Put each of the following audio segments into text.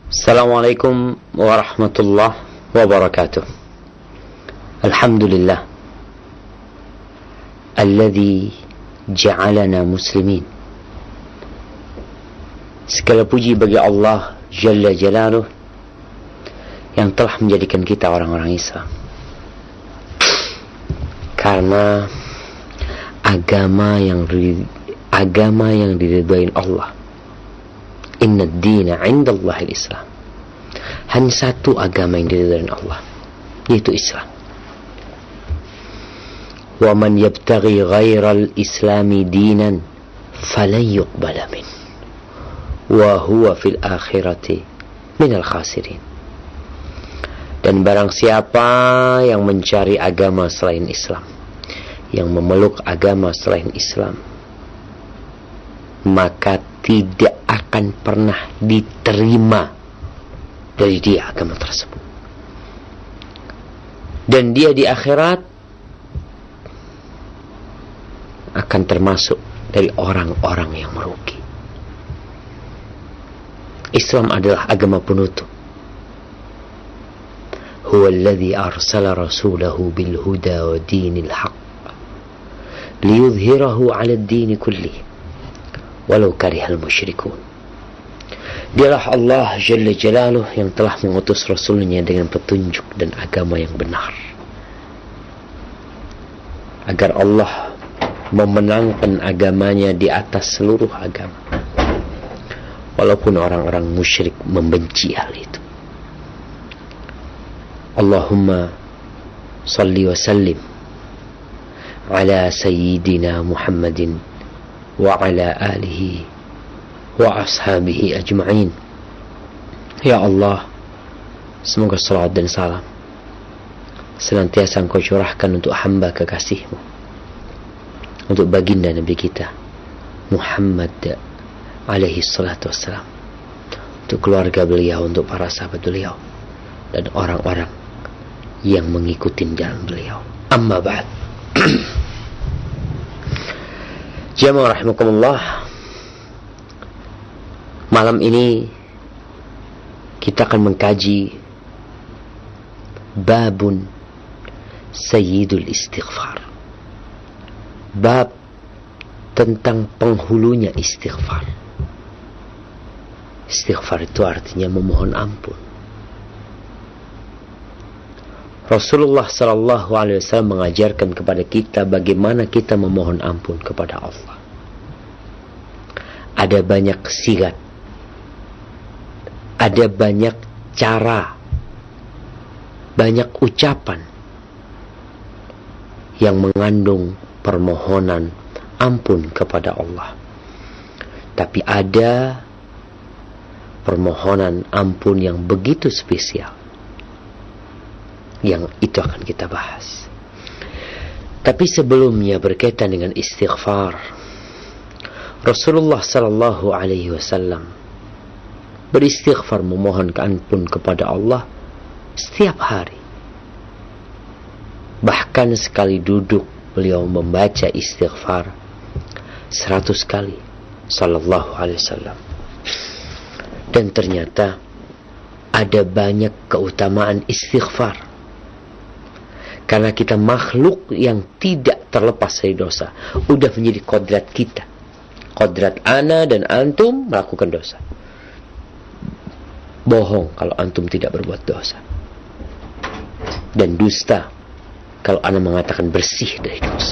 Assalamualaikum warahmatullahi wabarakatuh. Alhamdulillah alladzi ja'alana muslimin. Segala puji bagi Allah Jalla Jalaluh yang telah menjadikan kita orang-orang Islam. Karena agama yang diridhai Allah. Inna ad-dina 'inda Allah al-Islam. Hanya satu agama yang diridhai Allah, yaitu Islam. Wa man yabtaghi ghaira al-islami dinan falan yuqbala min wa huwa fil akhirati minal khasirin. Dan barang siapa yang mencari agama selain Islam, yang memeluk agama selain Islam, maka tidak akan pernah diterima dari dia agama tersebut. Dan dia di akhirat akan termasuk dari orang-orang yang merugi. Islam adalah agama penutup. Huwa alladhi arsala rasulahu bil huda wa dinil haqq liyudhhirahu 'ala ad-din kullihi walau karihal musyrikun. Dialah Allah Jalla Jalaluh yang telah mengutus Rasulnya dengan petunjuk dan agama yang benar, agar Allah memenangkan agamanya di atas seluruh agama, walaupun orang-orang musyrik membenci hal itu. Allahumma salli wa sallim ala sayyidina Muhammadin wa ala alihi wa ashabihi ajma'in. Ya Allah, semoga salawat dan salam senantiasa Engkau curahkan untuk hamba kekasih-Mu, untuk baginda Nabi kita Muhammad alaihi salatu wassalam, untuk keluarga beliau, untuk para sahabat beliau, dan orang-orang yang mengikuti jalan beliau. Amma ba'd. Jamaah rahimakumullah, malam ini kita akan mengkaji babun sayyidul istighfar, bab tentang penghulunya istighfar. Istighfar itu artinya memohon ampun. Rasulullah sallallahu alaihi wasallam mengajarkan kepada kita bagaimana kita memohon ampun kepada Allah. Ada banyak sigat, ada banyak cara, banyak ucapan yang mengandung permohonan ampun kepada Allah. Tapi ada permohonan ampun yang begitu spesial, yang itu akan kita bahas. Tapi sebelumnya berkaitan dengan istighfar, Rasulullah sallallahu alaihi wasallam beristighfar, memohon ampun kepada Allah setiap hari. Bahkan sekali duduk beliau membaca istighfar 100 kali sallallahu alaihi wasallam. Dan ternyata ada banyak keutamaan istighfar. Karena kita makhluk yang tidak terlepas dari dosa. Udah menjadi kodrat kita. Kodrat ana dan antum melakukan dosa. Bohong kalau antum tidak berbuat dosa. Dan dusta kalau ana mengatakan bersih dari dosa.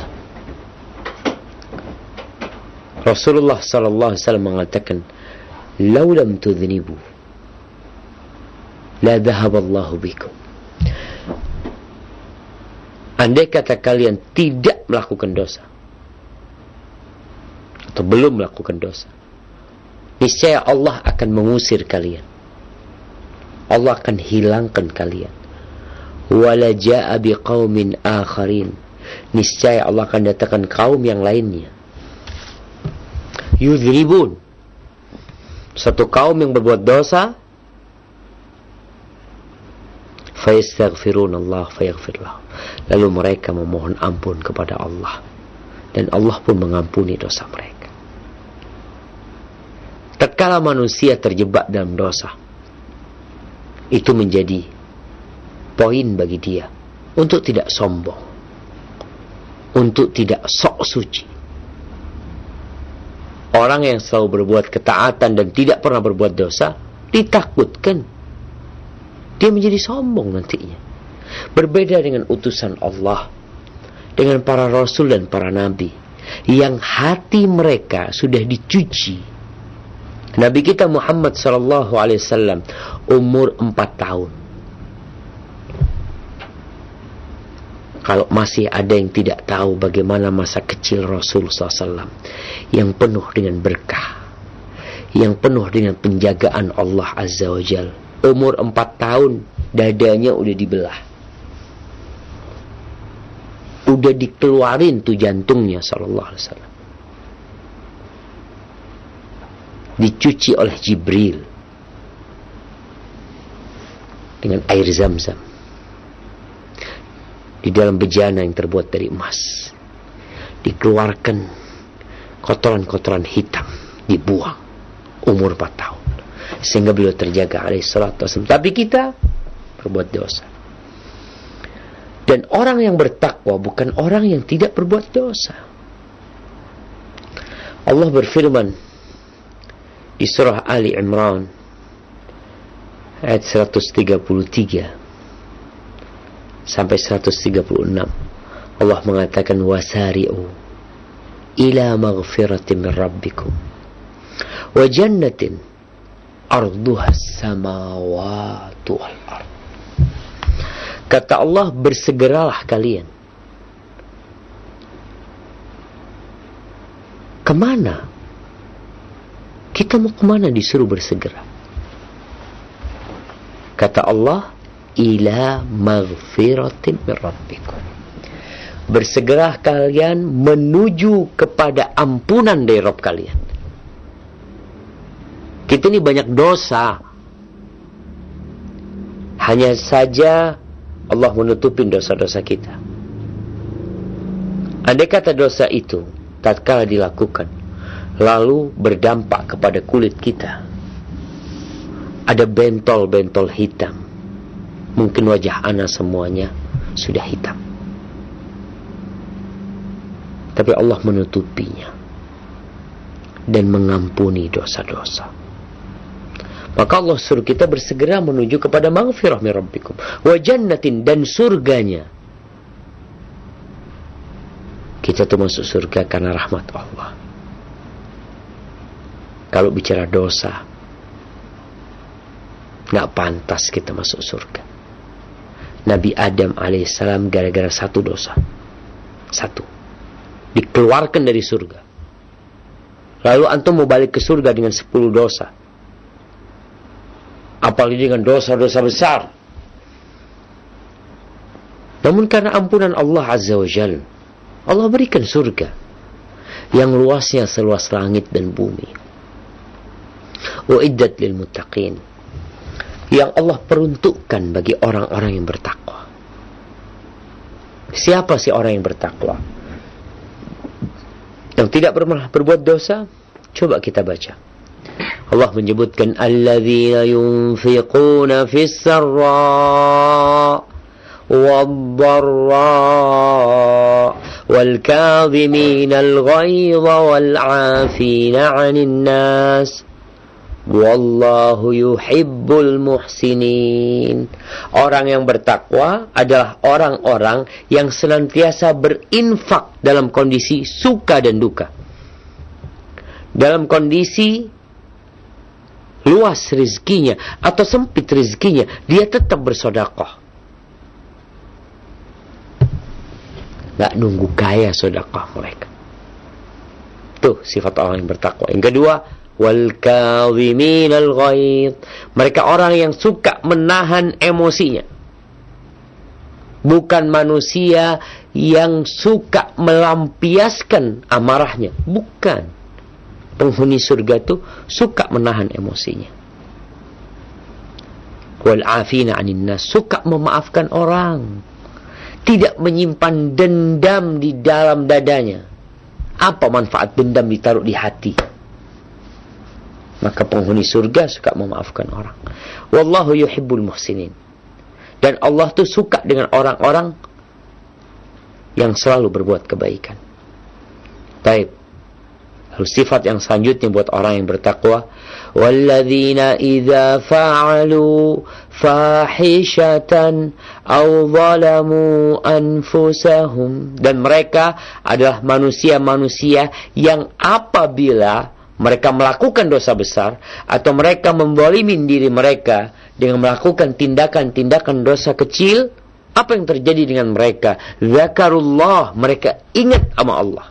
Rasulullah sallallahu alaihi wasallam mengatakan, "Lau lam tudhnibu la dhahaballahu bikum." Andai kata kalian tidak melakukan dosa atau belum melakukan dosa, niscaya Allah akan mengusir kalian. Allah akan hilangkan kalian. Wala jaa biqaumin akharin, niscaya Allah akan datangkan kaum yang lainnya. Yudhribun, satu kaum yang berbuat dosa, fayastaghfirun Allah fayaghfir lahum, lalu mereka memohon ampun kepada Allah dan Allah pun mengampuni dosa mereka. Tatkala manusia terjebak dalam dosa, Itu menjadi poin bagi dia untuk tidak sombong, untuk tidak sok suci. Orang yang selalu berbuat ketaatan dan tidak pernah berbuat dosa, ditakutkan dia menjadi sombong nantinya. Berbeda dengan utusan Allah, dengan para rasul dan para nabi, yang hati mereka sudah dicuci. Nabi kita Muhammad SAW umur 4 tahun. Kalau masih ada yang tidak tahu bagaimana masa kecil Rasul SAW, yang penuh dengan berkah, yang penuh dengan penjagaan Allah Azza wa Jal. Umur 4 tahun, dadanya udah dibelah, udah dikeluarin tuh jantungnya sallallahu alaihi wasallam, dicuci oleh Jibril dengan air Zam-Zam di dalam bejana yang terbuat dari emas. Dikeluarkan kotoran-kotoran hitam, dibuang. Umur 4 tahun, sehingga beliau terjaga alaihi salatu wasallam. Tapi kita berbuat dosa. Dan orang yang bertakwa bukan orang yang tidak berbuat dosa. Allah berfirman di surah Ali Imran ayat 133 sampai 136. Allah mengatakan, wasari'u ila maghfiratin min rabbikum wa jannatin arduha as-samawati wal ard. Kata Allah, bersegeralah kalian. Kemana? Kita mau kemana disuruh bersegera? Kata Allah, ila maghfiratin min rabbikum. Bersegera kalian menuju kepada ampunan dari Rabb kalian. Kita ini banyak dosa. Hanya saja Allah menutupin dosa-dosa kita. Andai kata dosa itu tatkala dilakukan lalu berdampak kepada kulit kita, ada bentol-bentol hitam, mungkin wajah ana semuanya sudah hitam. Tapi Allah menutupinya dan mengampuni dosa-dosa. Maka Allah suruh kita bersegera menuju kepada maghfirah min rabbikum wa jannatin, dan surganya. Kita tuh masuk surga karena rahmat Allah. Kalau bicara dosa, gak pantas kita masuk surga. Nabi Adam alaihissalam gara-gara satu dosa, satu, dikeluarkan dari surga. Lalu antum mau balik ke surga dengan 10 dosa, apalagi dengan dosa-dosa besar. Namun karena ampunan Allah Azza wa Jalla, Allah berikan surga yang luasnya seluas langit dan bumi. Uiddat lil muttaqin, yang Allah peruntukkan bagi orang-orang yang bertakwa. Siapa sih orang yang bertakwa? Yang tidak pernah berbuat dosa? Coba kita baca. Allah menyebutkan alladzina yunfiquna fis sarra wad-dharra wal kadhimina al-ghayza wal 'afina 'anil nas wallahu yuhibbul muhsinin. Orang yang bertakwa adalah orang-orang yang senantiasa berinfak dalam kondisi suka dan duka. Dalam kondisi luas rezekinya atau sempit rezekinya, dia tetap bersedekah. Gak nunggu kaya sedekah mereka. Tuh sifat orang yang bertakwa. Yang kedua, wal kadhiminal ghaidh, mereka orang yang suka menahan emosinya. Bukan manusia yang suka melampiaskan amarahnya, bukan. Penghuni surga itu suka menahan emosinya. Wal 'afina 'anil nas, suka memaafkan orang, tidak menyimpan dendam di dalam dadanya. Apa manfaat dendam ditaruh di hati? Maka penghuni surga suka memaafkan orang. Wallahu yuhibbul muhsinin. Dan Allah tuh suka dengan orang-orang yang selalu berbuat kebaikan. Baik. Lalu sifat yang selanjutnya buat orang yang bertakwa, walladzina idza fa'alu fahishatan aw zalamu anfusahum, dan mereka adalah manusia-manusia yang apabila mereka melakukan dosa besar atau mereka menzalimi diri mereka dengan melakukan tindakan-tindakan dosa kecil, apa yang terjadi dengan mereka? Zakarullah, mereka ingat sama Allah.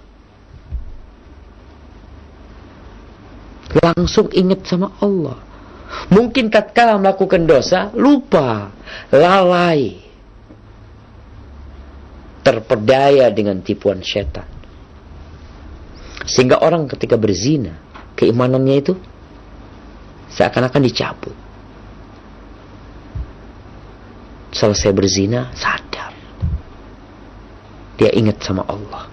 Langsung ingat sama Allah. Mungkin tatkala melakukan dosa, lupa, lalai, terpedaya dengan tipuan setan. Sehingga orang ketika berzina, keimanannya itu seakan-akan dicabut. Selesai berzina, sadar. Dia ingat sama Allah.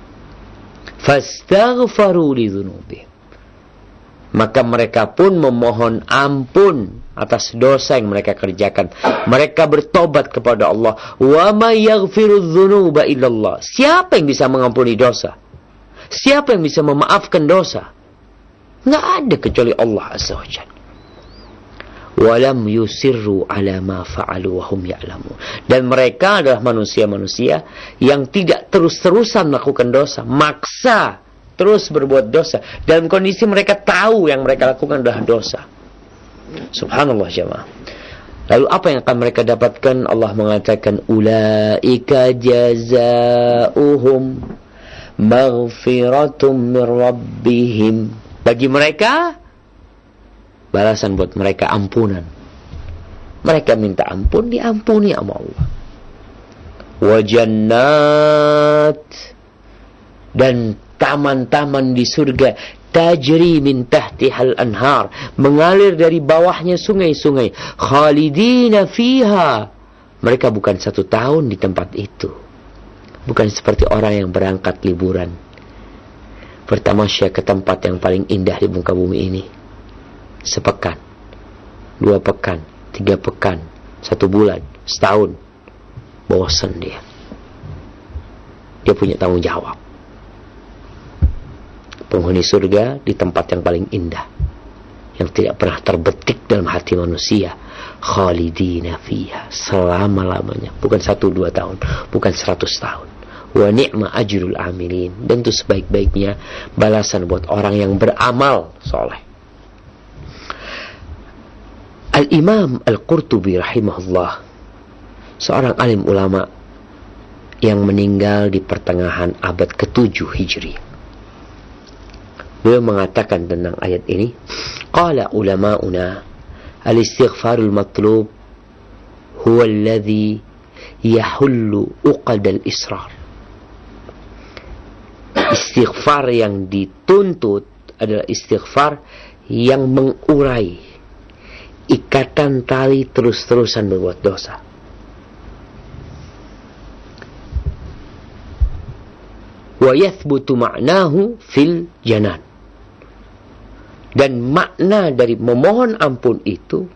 Fastaghfaru li dzunubihim. Maka mereka pun memohon ampun atas dosa yang mereka kerjakan. Mereka bertobat kepada Allah. Wa may yaghfiru dzunuba illallah. Siapa yang bisa mengampuni dosa? Siapa yang bisa memaafkan dosa? Enggak ada kecuali Allah Azza wa Jalla. Walam yusirru ala ma fa'alu wa hum ya'lamun. Dan mereka adalah manusia-manusia yang tidak terus-terusan melakukan dosa, maksa terus berbuat dosa dalam kondisi mereka tahu yang mereka lakukan adalah dosa. Subhanallah jemaah. Lalu apa yang akan mereka dapatkan? Allah mengatakan ulaika jazaohum maghfiratum min rabbihim. Bagi mereka balasan buat mereka ampunan. Mereka minta ampun, diampuni sama Allah. Wa jannat, dan taman-taman di surga, tajri min tahtihal anhar, mengalir dari bawahnya sungai-sungai, khalidina fiha. Mereka bukan 1 tahun di tempat itu. Bukan seperti orang yang berangkat liburan bertamasya ke tempat yang paling indah di muka bumi ini. Sepekan, 2 pekan, 3 pekan, 1 bulan, setahun, bosan dia. Dia punya tanggung jawab. Penghuni surga di tempat yang paling indah, yang tidak pernah terbetik dalam hati manusia, khalidina fiha, selama-lamanya. Bukan 1-2 tahun, bukan 100 tahun. Wa ni'ma ajrul amilin, dan itu sebaik-baiknya balasan buat orang yang beramal soleh. Al-Imam Al-Qurtubi rahimahullah, seorang alim ulama yang meninggal di pertengahan abad ke-7 Hijri. Beliau mengatakan tentang ayat ini, qala ulama'una al-istighfarul matlub huwa alladhi yahullu uqadal israr. Istighfar yang dituntut adalah istighfar yang mengurai ikatan tali terus-terusan berbuat dosa. Wa yathbutu ma'nahu fil janan. Dan makna dari memohon ampun itu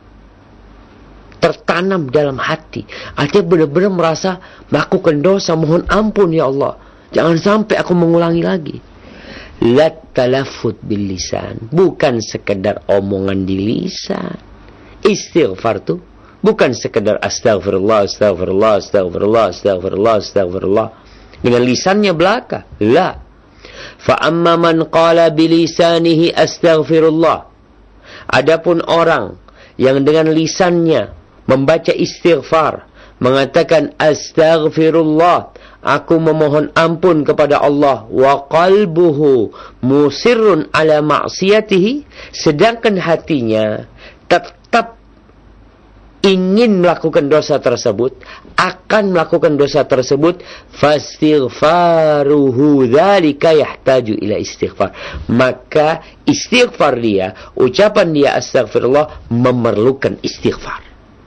tertanam dalam hati. Artinya benar-benar merasa melakukan dosa, mohon ampun ya Allah, jangan sampai aku mengulangi lagi. La talaffut bil lisan, bukan sekedar omongan di lisan. Istighfar tuh bukan sekedar astaghfirullah, astaghfirullah, astaghfirullah, astaghfirullah, astaghfirullah dengan lisannya belaka. La. Fa amma man qala bilisanihi astaghfirullah. Adapun orang yang dengan lisannya membaca istighfar, mengatakan astaghfirullah, aku memohon ampun kepada Allah, wa qalbuhu musirrun ala ma'siyatihi, sedangkan hatinya tetap ingin melakukan dosa tersebut, akan melakukan dosa tersebut, fastighfaruhu dzalika yahtaju ila istighfar, maka istighfar dia, ucapan dia astaghfirullah, memerlukan istighfar.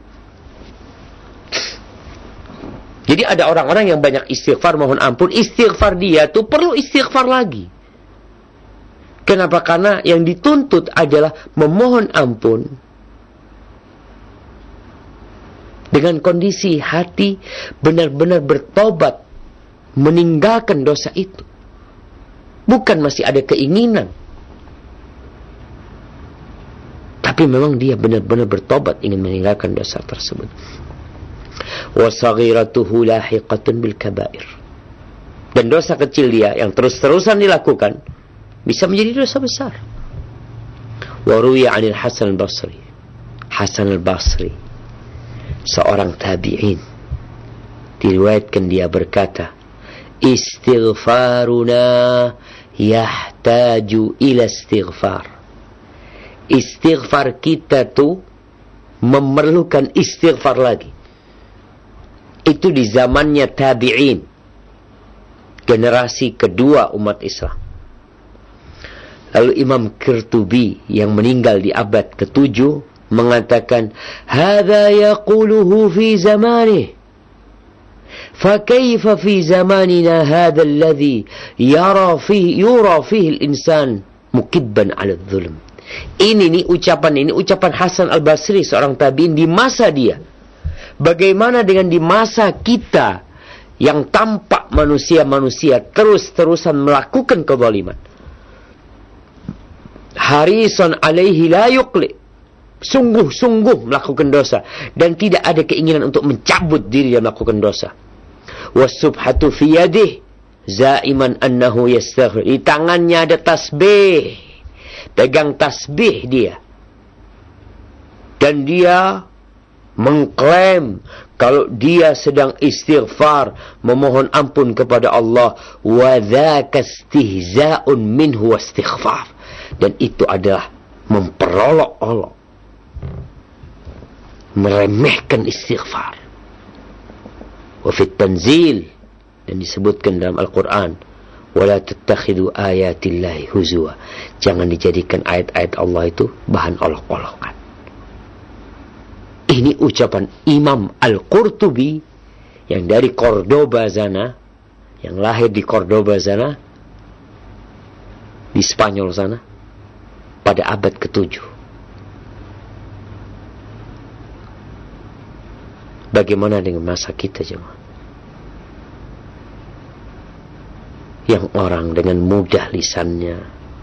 Jadi ada orang-orang yang banyak istighfar, mohon ampun, istighfar dia tuh perlu istighfar lagi. Kenapa? Karena yang dituntut adalah memohon ampun dengan kondisi hati benar-benar bertobat, meninggalkan dosa itu. Bukan masih ada keinginan, tapi memang dia benar-benar bertobat ingin meninggalkan dosa tersebut. Wasaghiratuhu lahiqatun bil kabair. Dan dosa kecil dia yang terus-terusan dilakukan bisa menjadi dosa besar. Wa ruwiya 'anil Hasan al-Basri. Hasan al-Basri, seorang tabi'in, diriwayatkan dia berkata, istighfaruna yahtaju ila istighfar. Istighfar kita tuh memerlukan istighfar lagi. Itu di zamannya tabi'in, generasi kedua umat Islam. Lalu Imam Qurtubi yang meninggal di abad ke-7 mengatakan, hadza yaquluhu fi zamanih, fakaifa fi zamanina hadza alladhi yura fihi al-insan mukibban 'ala adh-dhulm. Ini ucapan Hasan al-Basri, seorang tabi'in di masa dia. Bagaimana dengan di masa kita yang tampak manusia-manusia terus-terusan melakukan kezaliman? Harisan alaihi la yuqli, sungguh-sungguh melakukan dosa dan tidak ada keinginan untuk mencabut diri dan melakukan dosa. Wasubhatu fi yadihi zaiman annahu yastaghfir. Di tangannya ada tasbih, pegang tasbih dia, dan dia mengklaim kalau dia sedang istighfar, memohon ampun kepada Allah. Wa dzaka istihza'un minhu wastighfar. Dan itu adalah memperolok-olok, meremehkan istighfar. Wa fit tanzil, dan disebutkan dalam Al-Quran, wala tattakhidhu ayatillahi huzwa. Jangan dijadikan ayat-ayat Allah itu bahan olok-olokan. Ini ucapan Imam Al-Qurtubi yang dari Cordoba sana, yang lahir di Cordoba sana, di Spanyol sana, pada abad ke-7. Bagaimana dengan masa kita, jemaah? Yang orang dengan mudah lisannya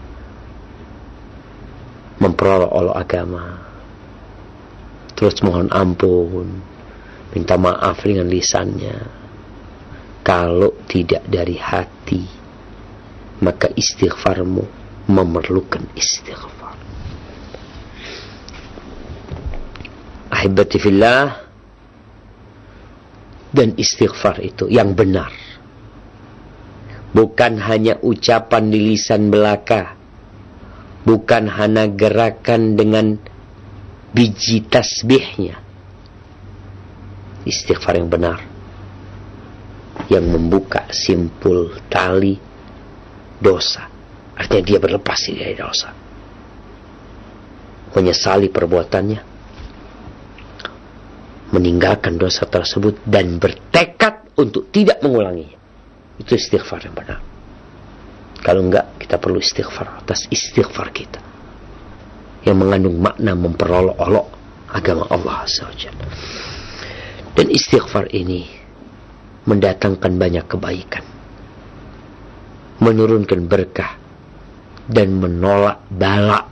memperolok-olok agama, terus mohon ampun, minta maaf dengan lisannya. Kalau tidak dari hati, maka istighfarmu memerlukan istighfar. Ahibati fillah, dan istighfar itu yang benar bukan hanya ucapan di lisan belaka, bukan hanya gerakan dengan biji tasbihnya. Istighfar yang benar, yang membuka simpul tali dosa, artinya dia berlepas dari dosa, menyesali perbuatannya, meninggalkan dosa tersebut dan bertekad untuk tidak mengulanginya. Itu istighfar yang benar. Kalau enggak, kita perlu istighfar atas istighfar kita yang mengandung makna memperolok-olok agama Allah Azza wa Jalla. Dan istighfar ini mendatangkan banyak kebaikan, menurunkan berkah, dan menolak bala.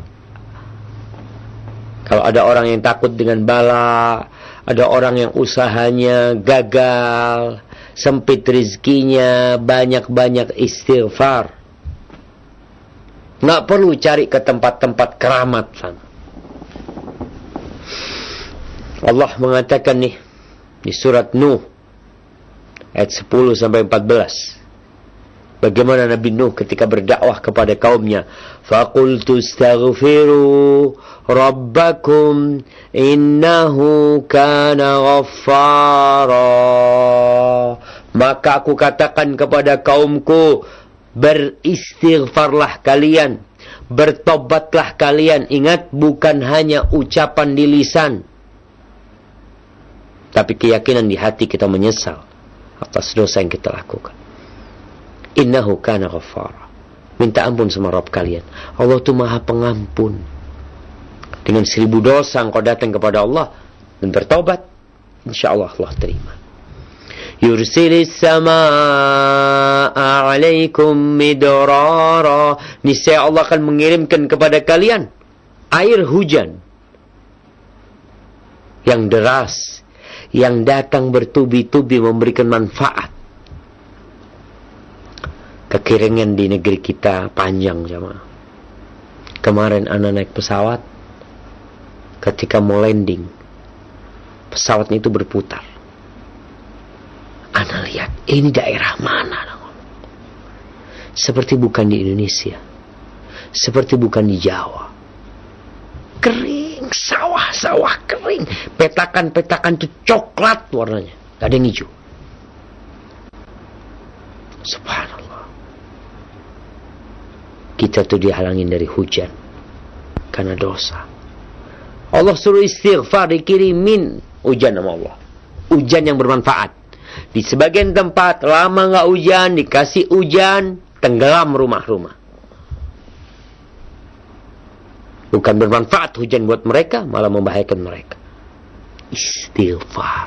Kalau ada orang yang takut dengan bala, ada orang yang usahanya gagal, sempit rizkinya, banyak-banyak istighfar. Nggak perlu cari ke tempat-tempat keramat sana. Allah mengatakan nih di surat Nuh ayat 10 sampai 14. Bagaimana Nabi Nuh ketika berdakwah kepada kaumnya, faqultu astaghfiru rabbakum innahu kana ghaffara. Maka aku katakan kepada kaumku, beristighfarlah kalian, bertobatlah kalian. Ingat, bukan hanya ucapan di lisan, tapi keyakinan di hati kita menyesal atas dosa yang kita lakukan. Innahu kana ghaffara. Minta ampun sama Rabb kalian. Allah itu maha pengampun. Dengan 1000 dosa engkau datang kepada Allah dan bertobat, insyaallah Allah terima. Yursilis samaa'a 'alaikum midrara. Niscaya Allah akan mengirimkan kepada kalian air hujan yang deras, yang datang bertubi-tubi memberikan manfaat. Kekeringan di negeri kita panjang, jemaah. Kemarin anak naik pesawat, ketika mau landing, pesawatnya itu berputar. Anak lihat, ini daerah mana? Seperti bukan di Indonesia, seperti bukan di Jawa. Kering, sawah-sawah kering, petakan-petakan itu coklat warnanya, gak ada yang hijau. Subhanallah. Kita tuh dihalangin dari hujan karena dosa. Allah suruh istighfar, dikirimin hujan sama Allah, hujan yang bermanfaat. Di sebagian tempat lama gak hujan, dikasih hujan, tenggelam rumah-rumah. Bukan bermanfaat hujan buat mereka, malah membahayakan mereka. Istighfar.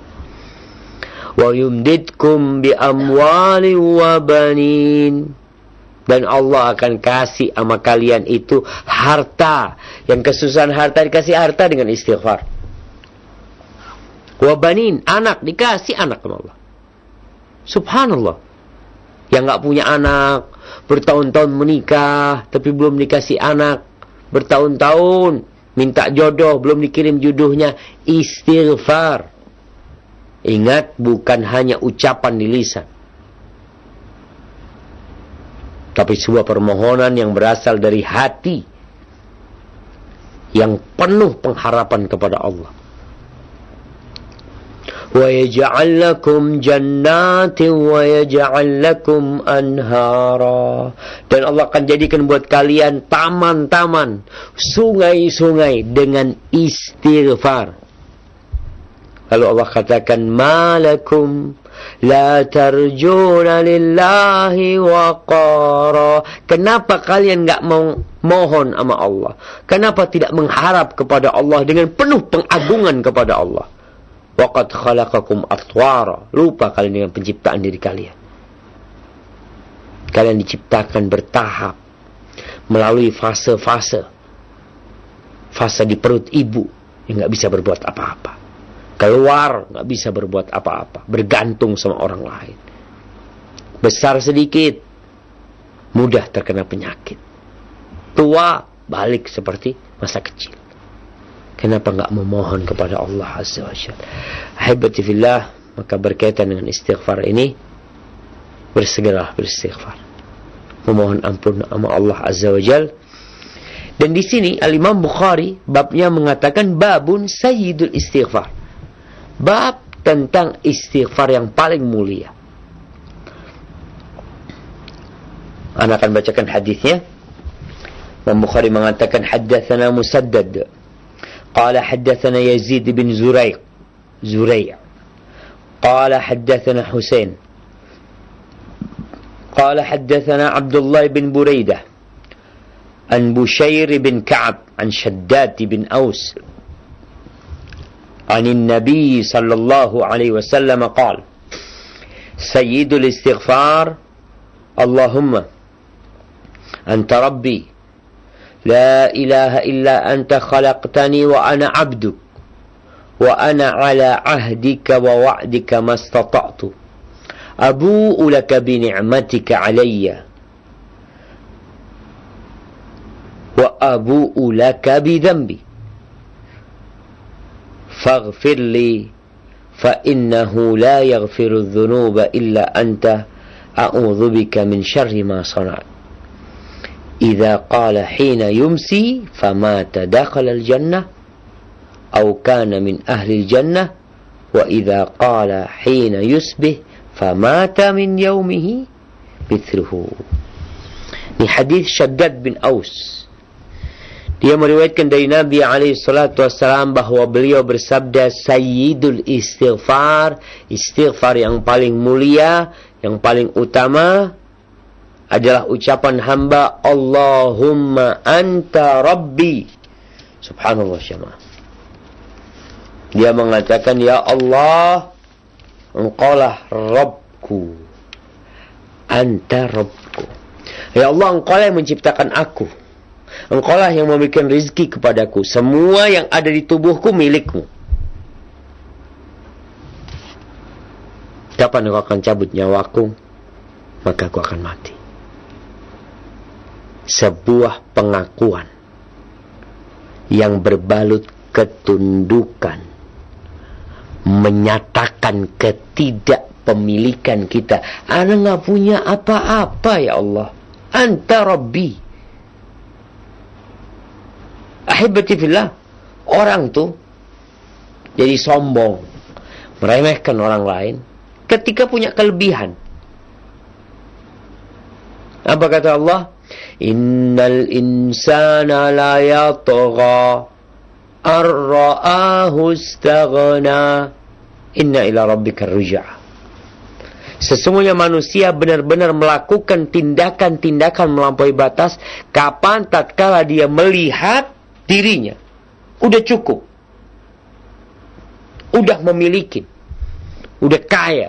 Wa yumdidkum bi amwali wa banin. Dan Allah akan kasih sama kalian itu harta. Yang kesusahan harta, dikasih harta dengan istighfar. Wabanin, anak, dikasih anak sama Allah. Subhanallah. Yang gak punya anak, bertahun-tahun menikah, tapi belum dikasih anak. Bertahun-tahun minta jodoh, belum dikirim jodohnya. Istighfar. Ingat, bukan hanya ucapan di lisan, tapi sebuah permohonan yang berasal dari hati yang penuh pengharapan kepada Allah. Wa yaj'al lakum jannatin wa yaj'al lakum anhara. Dan Allah akan jadikan buat kalian taman-taman, sungai-sungai dengan istighfar. Lalu Allah katakan, malakum la tarjuna lillahi waqara. Kenapa kalian enggak mau mohon sama Allah? Kenapa tidak mengharap kepada Allah dengan penuh pengagungan kepada Allah? Waqad khalaqakum atwara. Lupa kalian dengan penciptaan diri kalian. Kalian diciptakan bertahap melalui fase-fase. Fase di perut ibu yang enggak bisa berbuat apa-apa. Keluar gak bisa berbuat apa-apa, bergantung sama orang lain. Besar sedikit, mudah terkena penyakit. Tua, balik seperti masa kecil. Kenapa gak memohon kepada Allah Azza wa Jalla? Ahibati fillah, maka berkaitan dengan istighfar ini, bersegeralah beristighfar, memohon ampun sama Allah Azza wa Jalla. Dan di sini Al-Imam Bukhari babnya mengatakan babun sayyidul istighfar. Bab tentang istighfar yang paling mulia. Ana akan bacakan hadisnya. Imam Bukhari mengatakan haddatsana Musaddad qala haddatsana Yazid bin Zurai' qala haddatsana Husain qala haddatsana Abdullah bin Buraidah an Bushair bin Ka'ab an Shaddad bin Aus عن النبي صلى الله عليه وسلم قال سيد الاستغفار اللهم أنت ربي لا إله إلا أنت خلقتني وأنا عبدك وأنا على عهدك ووعدك ما استطعت أبوء لك بنعمتك علي وأبوء لك بذنبي فاغفر لي فإنه لا يغفر الذنوب إلا أنت أعوذ بك من شر ما صنعت إذا قال حين يمسي فمات دخل الجنة أو كان من أهل الجنة وإذا قال حين يصبح فمات من يومه مثله. Ini hadis Shaddad bin Aus. Dia meriwayatkan dari Nabi SAW bahwa beliau bersabda, Sayyidul istighfar, istighfar yang paling mulia, yang paling utama adalah ucapan hamba Allahumma anta rabbi. Subhanallah syama. Dia mengatakan, ya Allah, engkaulah Rabbku. Anta Rabbku. Ya Allah, engkaulah yang menciptakan aku. Engkaulah yang memberikan rezeki kepadaku. Semua yang ada di tubuhku milikmu. Kapan engkau akan cabut nyawaku, maka aku akan mati. Sebuah pengakuan yang berbalut ketundukan, menyatakan ketidakpemilikan kita. Ana nggak punya apa-apa ya Allah. Anta Rabbi. Ahibati fillah. Orang tuh jadi sombong, meremehkan orang lain ketika punya kelebihan. Apa kata Allah? Innal insana la yatgha ar-ra'ahu istaghna inna ila rabbika ruj'a. Sesungguhnya manusia benar-benar melakukan tindakan-tindakan melampaui batas kapan tatkala dia melihat dirinya udah cukup, udah memiliki, udah kaya,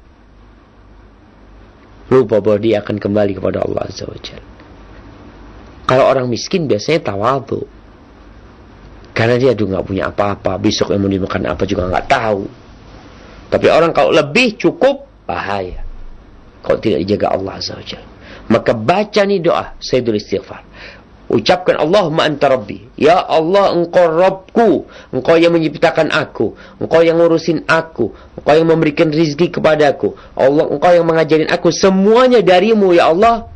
lupa bahwa dia akan kembali kepada Allah Azza wa Jalla. Kalau orang miskin biasanya tawadhu, karena dia tuh nggak punya apa-apa, besok yang mau dimakan apa juga nggak tahu. Tapi orang kalau lebih cukup, bahaya kalau tidak dijaga Allah Azza wa Jalla. Maka baca nih doa Sayyidul Istighfar. Ucapkan Allahumma anta Rabbi. Ya Allah, engkau Rabbku. Engkau yang menciptakan aku. Engkau yang ngurusin aku. Engkau yang memberikan rizki kepadaku. Allah, engkau yang mengajarin aku. Semuanya darimu ya Allah.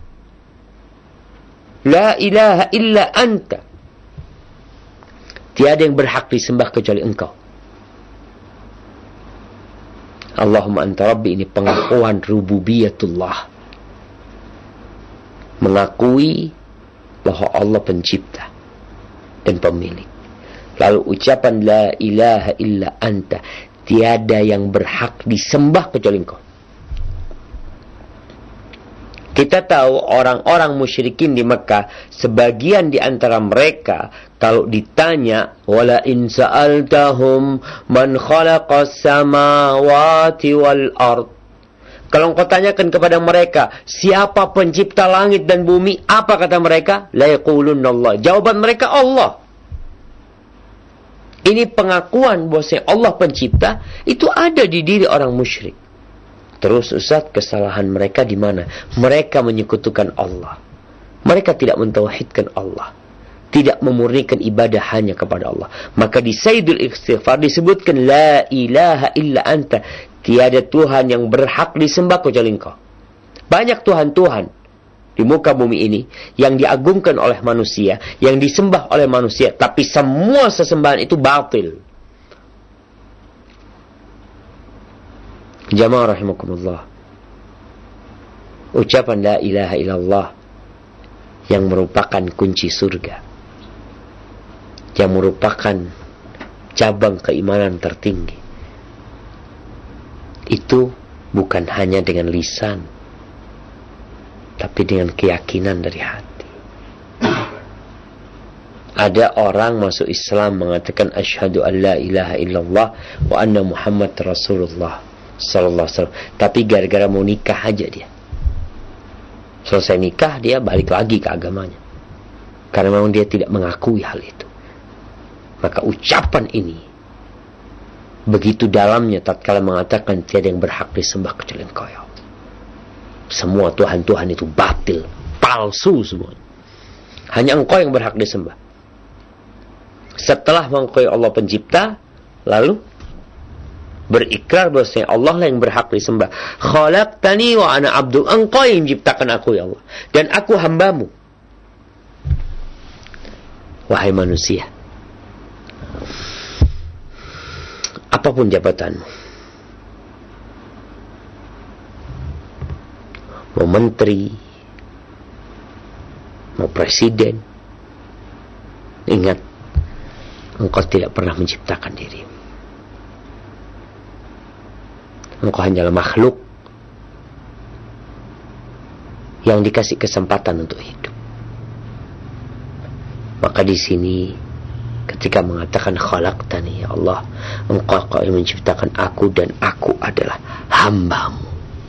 La ilaha illa anta. Tiada yang berhak disembah kecuali engkau. Allahumma anta Rabbi, ini pengakuan rububiyatullah. Mengakui bahwa Allah pencipta dan pemilik. Lalu ucapan la ilaha illa anta, tiada yang berhak disembah kecuali engkau. Kita tahu orang-orang musyrikin di Mekah, sebagian di antara mereka kalau ditanya, wala in sa'altahum man khalaqas samawati wal ard, kalau engkau tanyakan kepada mereka, siapa pencipta langit dan bumi, apa kata mereka? La yaqulunna Allah. Jawaban mereka Allah. Ini pengakuan bahwa Allah pencipta, itu ada di diri orang musyrik. Terus Ustaz, kesalahan mereka di mana? Mereka menyekutukan Allah. Mereka tidak mentauhidkan Allah. Tidak memurnikan ibadah hanya kepada Allah. Maka di Sayyidul Istighfar disebutkan la ilaha illa anta. Tiada Tuhan yang berhak disembah kecuali engkau. Banyak Tuhan-Tuhan di muka bumi ini yang diagungkan oleh manusia, yang disembah oleh manusia, tapi semua sesembahan itu batil. Jamaah rahimakumullah. Ucapan la ilaha illallah yang merupakan kunci surga, yang merupakan cabang keimanan tertinggi, itu bukan hanya dengan lisan, tapi dengan keyakinan dari hati. Ada orang masuk Islam mengatakan asyhadu an la ilaha illallah wa anna Muhammad Rasulullah sallallahu alaihi wasallam, tapi gara-gara mau nikah aja dia. Selesai nikah dia balik lagi ke agamanya, karena memang dia tidak mengakui hal itu. Maka ucapan ini begitu dalamnya tatkala mengatakan tiada yang berhak disembah kecuali engkau ya Allah. Semua Tuhan-Tuhan itu batil, palsu semua. Hanya engkau yang berhak disembah. Setelah mengakui Allah pencipta, lalu berikrar bahwasanya Allah lah yang berhak disembah. Khalaqtani wa ana abdu. Engkau yang menciptakan aku ya Allah, dan aku hambamu. Wahai manusia, apapun jabatanmu, mau menteri, mau presiden, ingat, engkau tidak pernah menciptakan dirimu. Engkau hanyalah makhluk yang dikasih kesempatan untuk hidup. Maka di sini ketika mengatakan khalaqtani, ya Allah, Engkau yang menciptakan aku dan aku adalah hamba-Mu.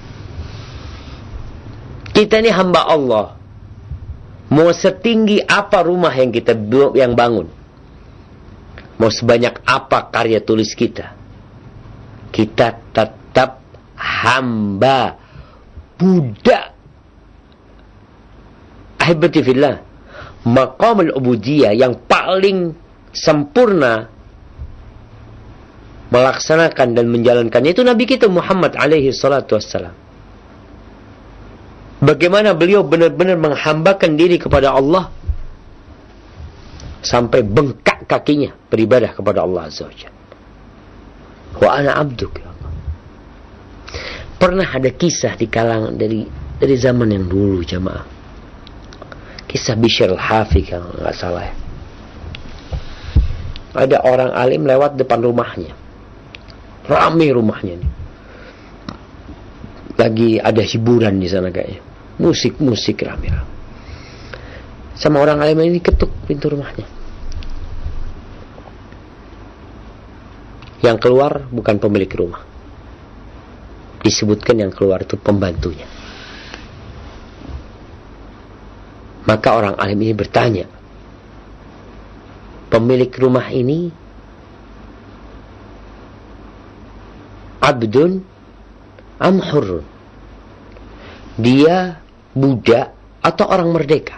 Kita ini hamba Allah. Mau setinggi apa rumah yang kita bangun, mau sebanyak apa karya tulis kita tetap hamba, budak. Ahibati fillah, maqamul ubudiyah yang paling sempurna melaksanakan dan menjalankannya itu Nabi kita Muhammad alaihi salatu wassalam. Bagaimana beliau benar-benar menghambakan diri kepada Allah sampai bengkak kakinya beribadah kepada Allah Azza wa Jalla. Wa ana abduk, ya Allah. Pernah ada kisah di kalangan dari zaman yang dulu, jamaah. Kisah Bishr al-Hafi kalau nggak salah ya. Ada orang alim lewat depan rumahnya. Ramai rumahnya nih. Lagi ada hiburan di sana kayaknya. Musik rame-rame. Sama orang alim ini ketuk pintu rumahnya. Yang keluar bukan pemilik rumah. Disebutkan yang keluar itu pembantunya. Maka orang alim ini bertanya, pemilik rumah ini abdun am hurrun? Dia budak atau orang merdeka?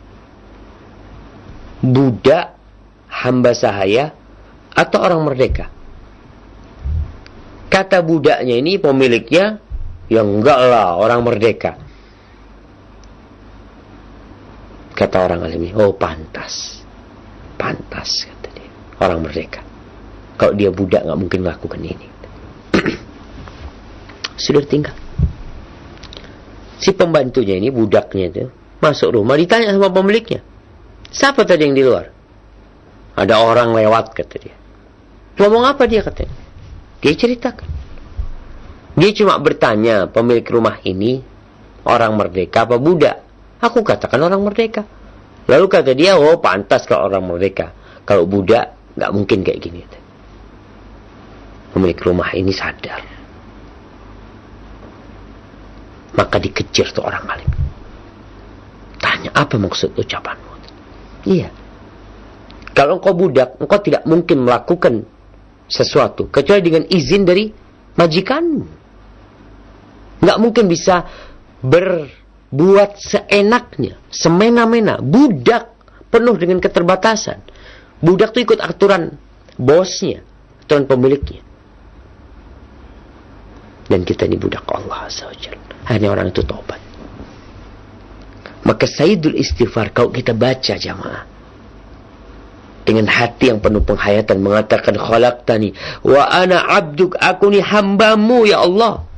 Budak hamba sahaya atau orang merdeka? Kata budaknya ini pemiliknya, ya enggak lah, orang merdeka. Kata orang alim ini, oh pantas, kata dia, orang merdeka. Kalau dia budak nggak mungkin melakukan ini. Sudah tinggal. Si pembantunya ini, budaknya itu, masuk rumah, ditanya sama pemiliknya, siapa tadi yang di luar? Ada orang lewat, kata dia. Ngomong apa dia, katanya? Dia ceritakan. Dia cuma bertanya, pemilik rumah ini orang merdeka apa budak? Aku katakan orang merdeka. Lalu kata dia, oh pantas kalau orang merdeka. Kalau budak, gak mungkin kayak gini. Pemilik rumah ini sadar. Maka dikejar tuh orang alim. Tanya, apa maksud ucapanmu? Iya. Kalau engkau budak, engkau tidak mungkin melakukan sesuatu kecuali dengan izin dari majikanmu. Nggak mungkin bisa berbuat seenaknya, semena-mena. Budak penuh dengan keterbatasan. Budak itu ikut aturan bosnya, aturan pemiliknya. Dan kita ini budak Allah Azza wa Jalla. Hanya orang itu taubat. Maka Sayyidul Istighfar kalau kita baca jamaah dengan hati yang penuh penghayatan mengatakan khalaqtani wa ana abduk, aku ni hambamu ya Allah.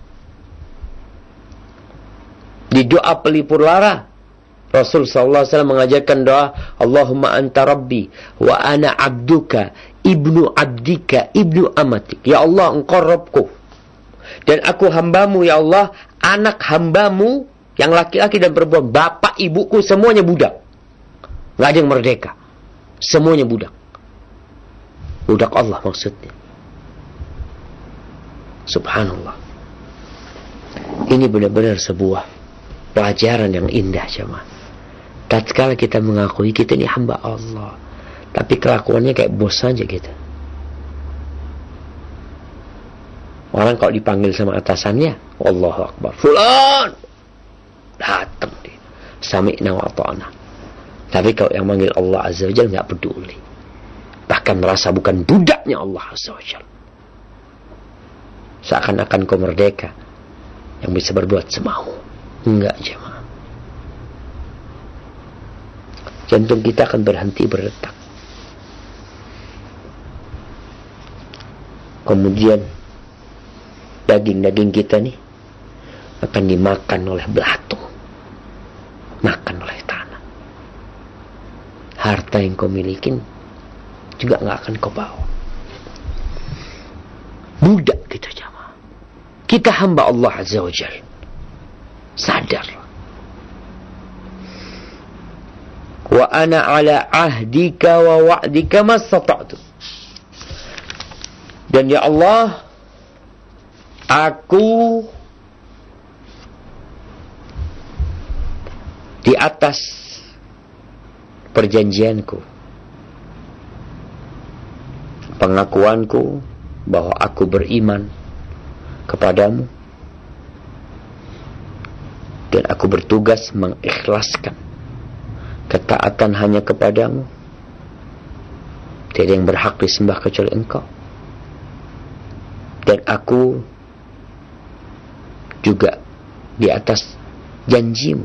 Di doa pelipur lara Rasul sallallahu alaihi wasallam mengajarkan doa Allahumma anta rabbi wa ana abduka ibnu abdika ibnu amatik. Ya Allah, engkau Rabbku dan aku hambamu ya Allah, anak hambamu yang laki-laki dan perempuan, bapak ibuku semuanya budak. Nggak ada yang merdeka, semuanya budak. Budak Allah maksudnya. Subhanallah. Ini benar-benar sebuah pelajaran yang indah jemaah. Tatkala kita mengakui kita ini hamba Allah, tapi kelakuannya kayak bos saja kita. Orang kalau dipanggil sama atasannya, Allahu Akbar, fulan, datang dia, sami'na wa ata'na. Tapi kalau yang manggil Allah Azza wa Jalla nggak peduli, bahkan merasa bukan budaknya Allah Azza wa Jalla. Seakan-akan kau merdeka yang bisa berbuat semau. Enggak jemaah. Jantung kita akan berhenti berdetak. Kemudian daging-daging kita nih akan dimakan oleh belatung, makan oleh tanah. Harta yang kau milikin juga nggak akan kau bawa. Budak kita jamaah. Kita hamba Allah Azza wa Jalla. Sadar. wa ana ala ahdika wa wa'dika mastata'tu. Dan ya Allah, aku di atas perjanjianku, pengakuanku bahwa aku beriman kepadamu, dan aku bertugas mengikhlaskan ketaatan hanya kepadamu. Tiada yang berhak disembah kecuali Engkau. Dan aku juga di atas janjimu.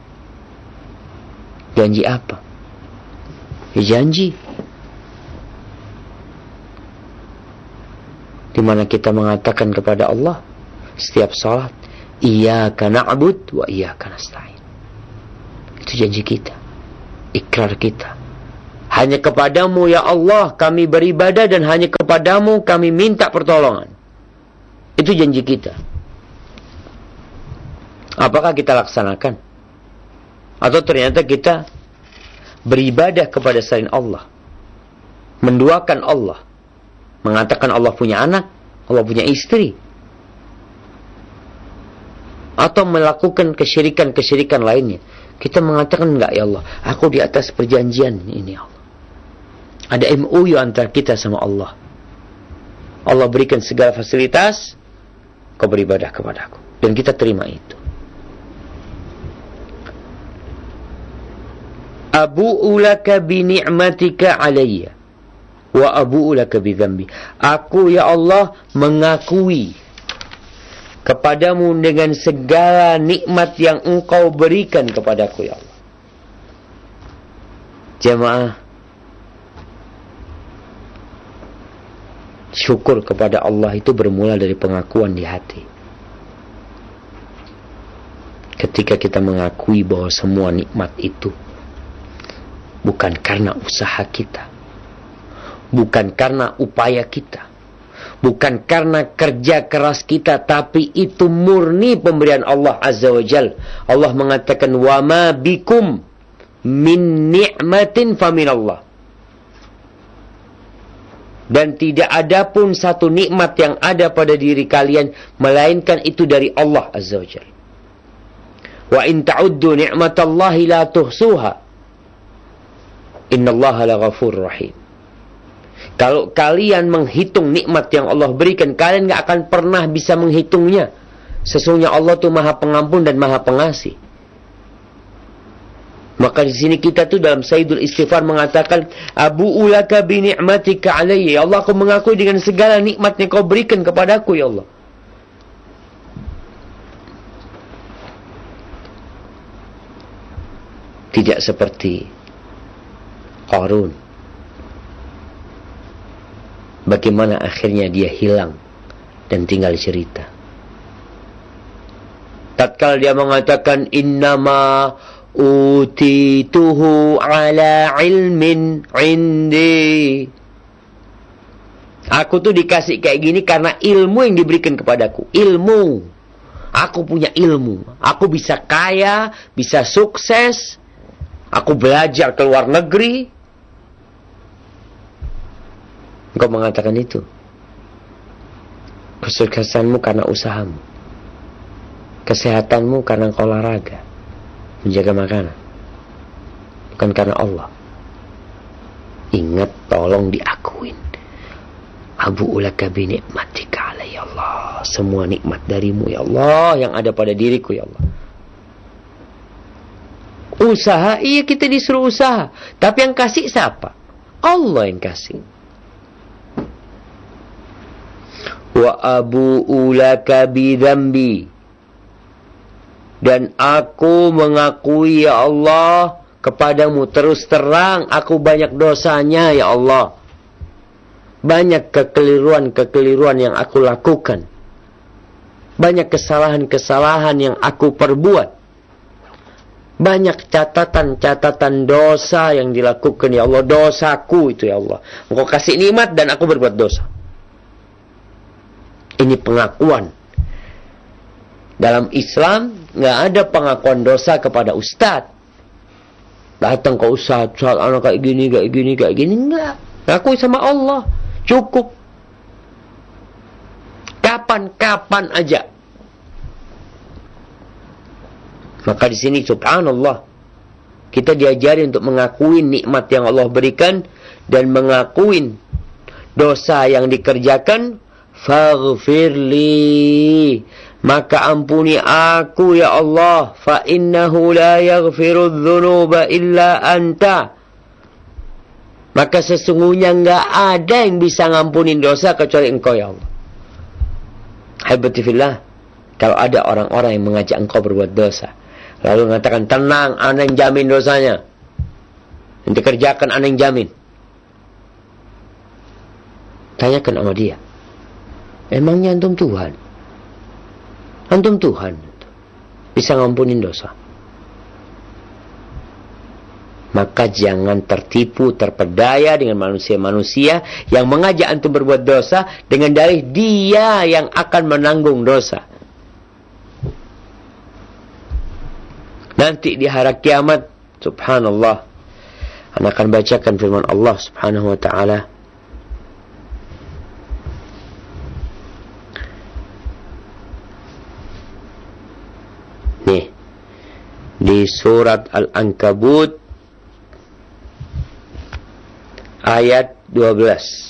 Janji apa? Ya janji di mana kita mengatakan kepada Allah setiap salat, iyyaka na'bud wa iyyaka nasta'in. Itu janji kita, ikrar kita. Hanya kepadamu ya Allah kami beribadah, dan hanya kepadamu kami minta pertolongan. Itu janji kita. Apakah kita laksanakan? Atau ternyata kita beribadah kepada selain Allah, menduakan Allah, mengatakan Allah punya anak, Allah punya istri, atau melakukan kesyirikan-kesyirikan lainnya. Kita mengatakan, enggak ya Allah, aku di atas perjanjian ini ya Allah. Ada MOU antara kita sama Allah. Allah berikan segala fasilitas, kau beribadah kepadaku, dan kita terima itu. Abu'u laka bi ni'matika alayya wa abu'u laka bi dhanbi. Aku ya Allah mengakui kepadamu dengan segala nikmat yang Engkau berikan kepadaku ya Allah. Jemaah, syukur kepada Allah itu bermula dari pengakuan di hati. Ketika kita mengakui bahwa semua nikmat itu bukan karena usaha kita, bukan karena upaya kita, bukan karena kerja keras kita, tapi itu murni pemberian Allah Azza wa Jal. Allah mengatakan, wa ma bikum min ni'matin faminallah. Dan tidak ada pun satu nikmat yang ada pada diri kalian, melainkan itu dari Allah Azza wa Jal. Wa in ta'uddu ni'matallahi la tuhsuha. Innallaha laghafurur rahim. Kalau kalian menghitung nikmat yang Allah berikan, kalian gak akan pernah bisa menghitungnya. Sesungguhnya Allah itu Maha Pengampun dan Maha Pengasih. Maka di sini kita tuh dalam Sayyidul Istighfar mengatakan, Abu'u laka bi ni'matika alayya. Ya Allah, aku mengakui dengan segala nikmat yang kau berikan kepadaku ya Allah. Tidak seperti Qarun. Bagaimana akhirnya dia hilang dan tinggal cerita. Tatkala dia mengatakan, innama utituhu ala ilmin indi. Aku tuh dikasih kayak gini karena ilmu yang diberikan kepadaku. Ilmu. Aku punya ilmu. Aku bisa kaya, bisa sukses. Aku belajar ke luar negeri. Engkau mengatakan itu. Kesuksesanmu karena usahamu. Kesehatanmu karena engkau olahraga, menjaga makanan. Bukan karena Allah. Ingat, tolong diakuin. Abu'u laka bi ni'matika alayya Allah. Semua nikmat darimu ya Allah yang ada pada diriku ya Allah. Usaha, iya kita disuruh usaha. Tapi yang kasih siapa? Allah yang kasih. Wa abu'u laka bi dhanbi. Dan aku mengakui ya Allah kepadamu terus terang aku banyak dosanya ya Allah. Banyak kekeliruan-kekeliruan yang aku lakukan. Banyak kesalahan-kesalahan yang aku perbuat. Banyak catatan-catatan dosa yang dilakukan ya Allah. Dosaku itu ya Allah. Engkau kasih nikmat dan aku berbuat dosa. Ini pengakuan. Dalam Islam nggak ada pengakuan dosa kepada ustadz. Datang ke ustaz anak kayak gini. Enggak. Akui sama Allah. Cukup. Kapan aja. Maka di sini subhanallah, kita diajari untuk mengakui nikmat yang Allah berikan dan mengakui dosa yang dikerjakan. Faghfirli, maka ampuni aku ya Allah, fa innahu la yaghfiru dzunuba illa anta. Maka sesungguhnya enggak ada yang bisa ngampunin dosa kecuali Engkau ya Allah. Habibati fillah, kalau ada orang-orang yang mengajak engkau berbuat dosa, lalu mengatakan, tenang, ana yang jamin dosanya, nanti kerjakan, ana yang jamin. Tanyakan sama dia, emangnya antum Tuhan? Antum Tuhan bisa ngampunin dosa? Maka jangan tertipu, terpedaya dengan manusia-manusia yang mengajak antum berbuat dosa dengan dalih dia yang akan menanggung dosa. Nanti di hari kiamat, subhanallah, Anda akan bacakan firman Allah subhanahu wa ta'ala. Nih, di surat Al-Ankabut ayat 12.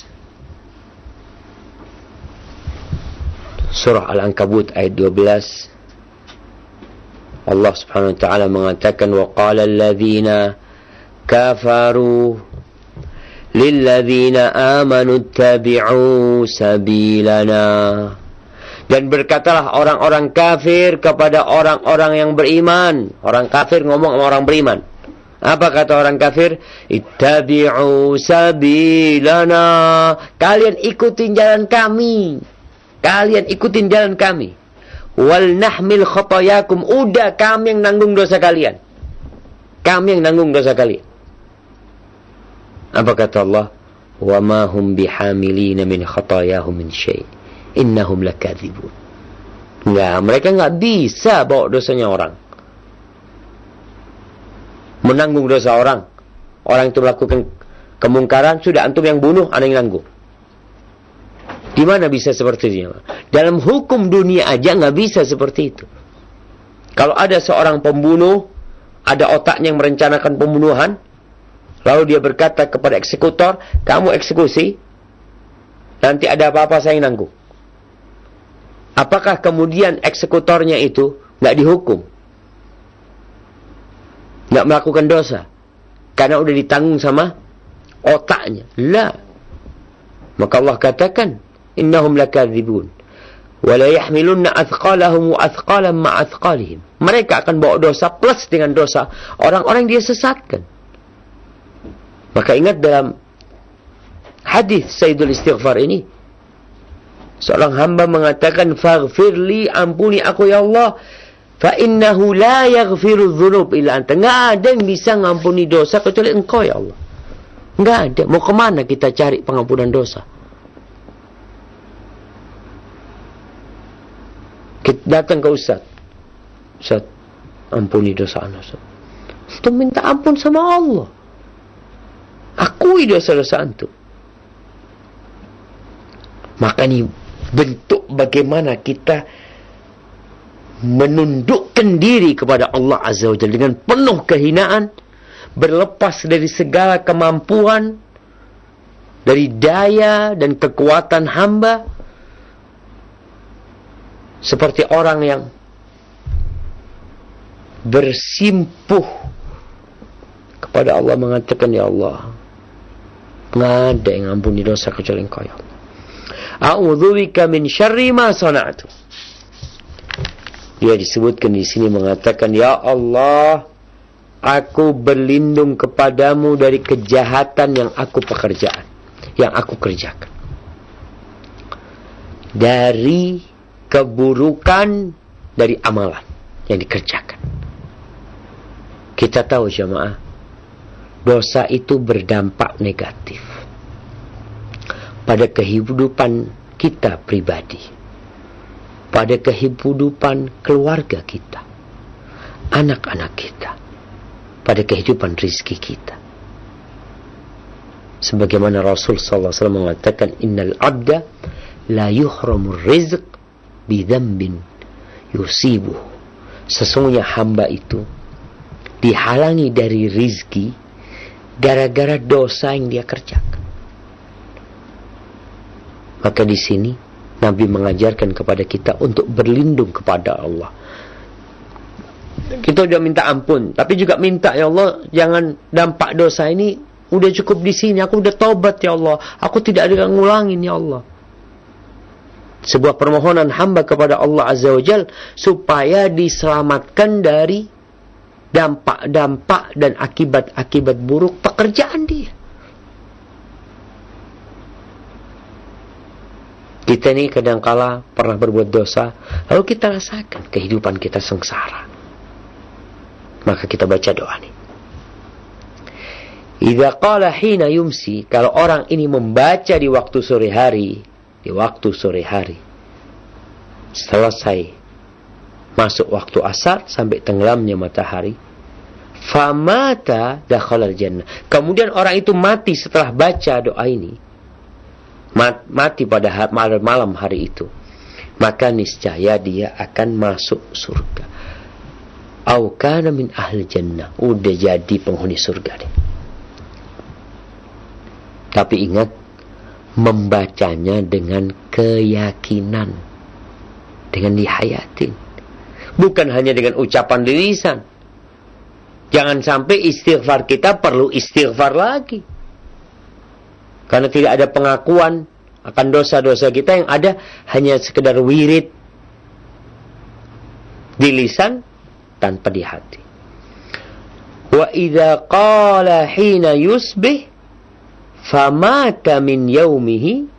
Surah Al-Ankabut ayat 12. Allah subhanahu wa ta'ala mengatakan, وَقَالَ الَّذِينَ كَفَرُوا لِلَّذِينَ آمَنُوا اتَّبِعُوا سَبِيلَنَا. Dan berkatalah orang-orang kafir kepada orang-orang yang beriman. Orang kafir ngomong sama orang beriman. Apa kata orang kafir? Ittabi'u sabilana. Kalian ikutin jalan kami. Wal nahmil khotayakum. Udah, kami yang nanggung dosa kalian. Apa kata Allah? Wa ma hum bihamilina min khotayahum min syai'. Innahum lakadzibun. Mereka enggak bisa bawa dosanya orang. Menanggung dosa orang. Orang itu melakukan kemungkaran, sudah antum yang bunuh, ana yang nanggung. Di mana bisa seperti itu? Dalam hukum dunia aja nggak bisa seperti itu. Kalau ada seorang pembunuh, ada otaknya yang merencanakan pembunuhan, lalu dia berkata kepada eksekutor, kamu eksekusi, nanti ada apa-apa saya yang nanggung. Apakah kemudian eksekutornya itu nggak dihukum? Nggak melakukan dosa? Karena udah ditanggung sama otaknya. La. Maka Allah katakan, innahum lakadzibun. Wa la yahmilunna athqalahum wa athqalan ma athqalihim. Mereka akan bawa dosa plus dengan dosa orang-orang yang dia sesatkan. Maka ingat dalam hadis Sayyidul Istighfar ini, seorang hamba mengatakan, faghfirli, ampuni aku ya Allah, fa innahu la yaghfiru dzunub illa anta. Enggak ada yang bisa ngampuni dosa kecuali Engkau ya Allah. Enggak ada. Mau kemana kita cari pengampunan dosa? Kita datang ke Ustaz, Ustaz, ampuni dosa anak Ustaz. Itu minta ampun sama Allah. Akui dosa-dosa antum. Maka ini bentuk bagaimana kita menundukkan diri kepada Allah Azza wa Jalla dengan penuh kehinaan, berlepas dari segala kemampuan, dari daya dan kekuatan hamba, seperti orang yang bersimpuh kepada Allah mengatakan, ya Allah, nggak ada yang ampuni dosa kecuali Engkau ya Allah. A'udzubika min syarri ma sana'tu. Dia disebutkan di sini mengatakan, ya Allah, aku berlindung kepadamu dari kejahatan yang aku kerjakan, dari keburukan dari amalan yang dikerjakan. Kita tahu jemaah, dosa itu berdampak negatif pada kehidupan kita pribadi, pada kehidupan keluarga kita, anak-anak kita, pada kehidupan rizki kita. Sebagaimana Rasul sallallahu alaihi wasallam mengatakan, innal abda la yuhramur rizq bidzambin yusibuh. Sesungguhnya hamba itu dihalangi dari rizki gara-gara dosa yang dia kerjakan. Maka di sini Nabi mengajarkan kepada kita untuk berlindung kepada Allah. Kita sudah minta ampun, tapi juga minta, ya Allah, jangan dampak dosa ini udah cukup di sini. Aku udah taubat, ya Allah. Aku tidak ada ngulangin, ya Allah. Sebuah permohonan hamba kepada Allah Azza wa Jal supaya diselamatkan dari dampak-dampak dan akibat-akibat buruk pekerjaan dia. Kita ini kadangkala pernah berbuat dosa, lalu kita rasakan kehidupan kita sengsara. Maka kita baca doa ini. Idza qala hina yumsi, kalau orang ini membaca di waktu sore hari, selesai masuk waktu asar sampai tenggelamnya matahari, famata dakhalal jannah. Kemudian orang itu mati setelah baca doa ini. Mati pada malam hari itu, maka niscaya dia akan masuk surga. Au kana min ahli jannah, udah jadi penghuni surga deh. Tapi ingat, membacanya dengan keyakinan, dengan dihayatin, bukan hanya dengan ucapan di lisan. Jangan sampai istighfar kita perlu istighfar lagi, karena tidak ada pengakuan akan dosa-dosa kita. Yang ada hanya sekedar wirid di lisan tanpa di hati. Wa idza qala hina yusbih famata min yaumihi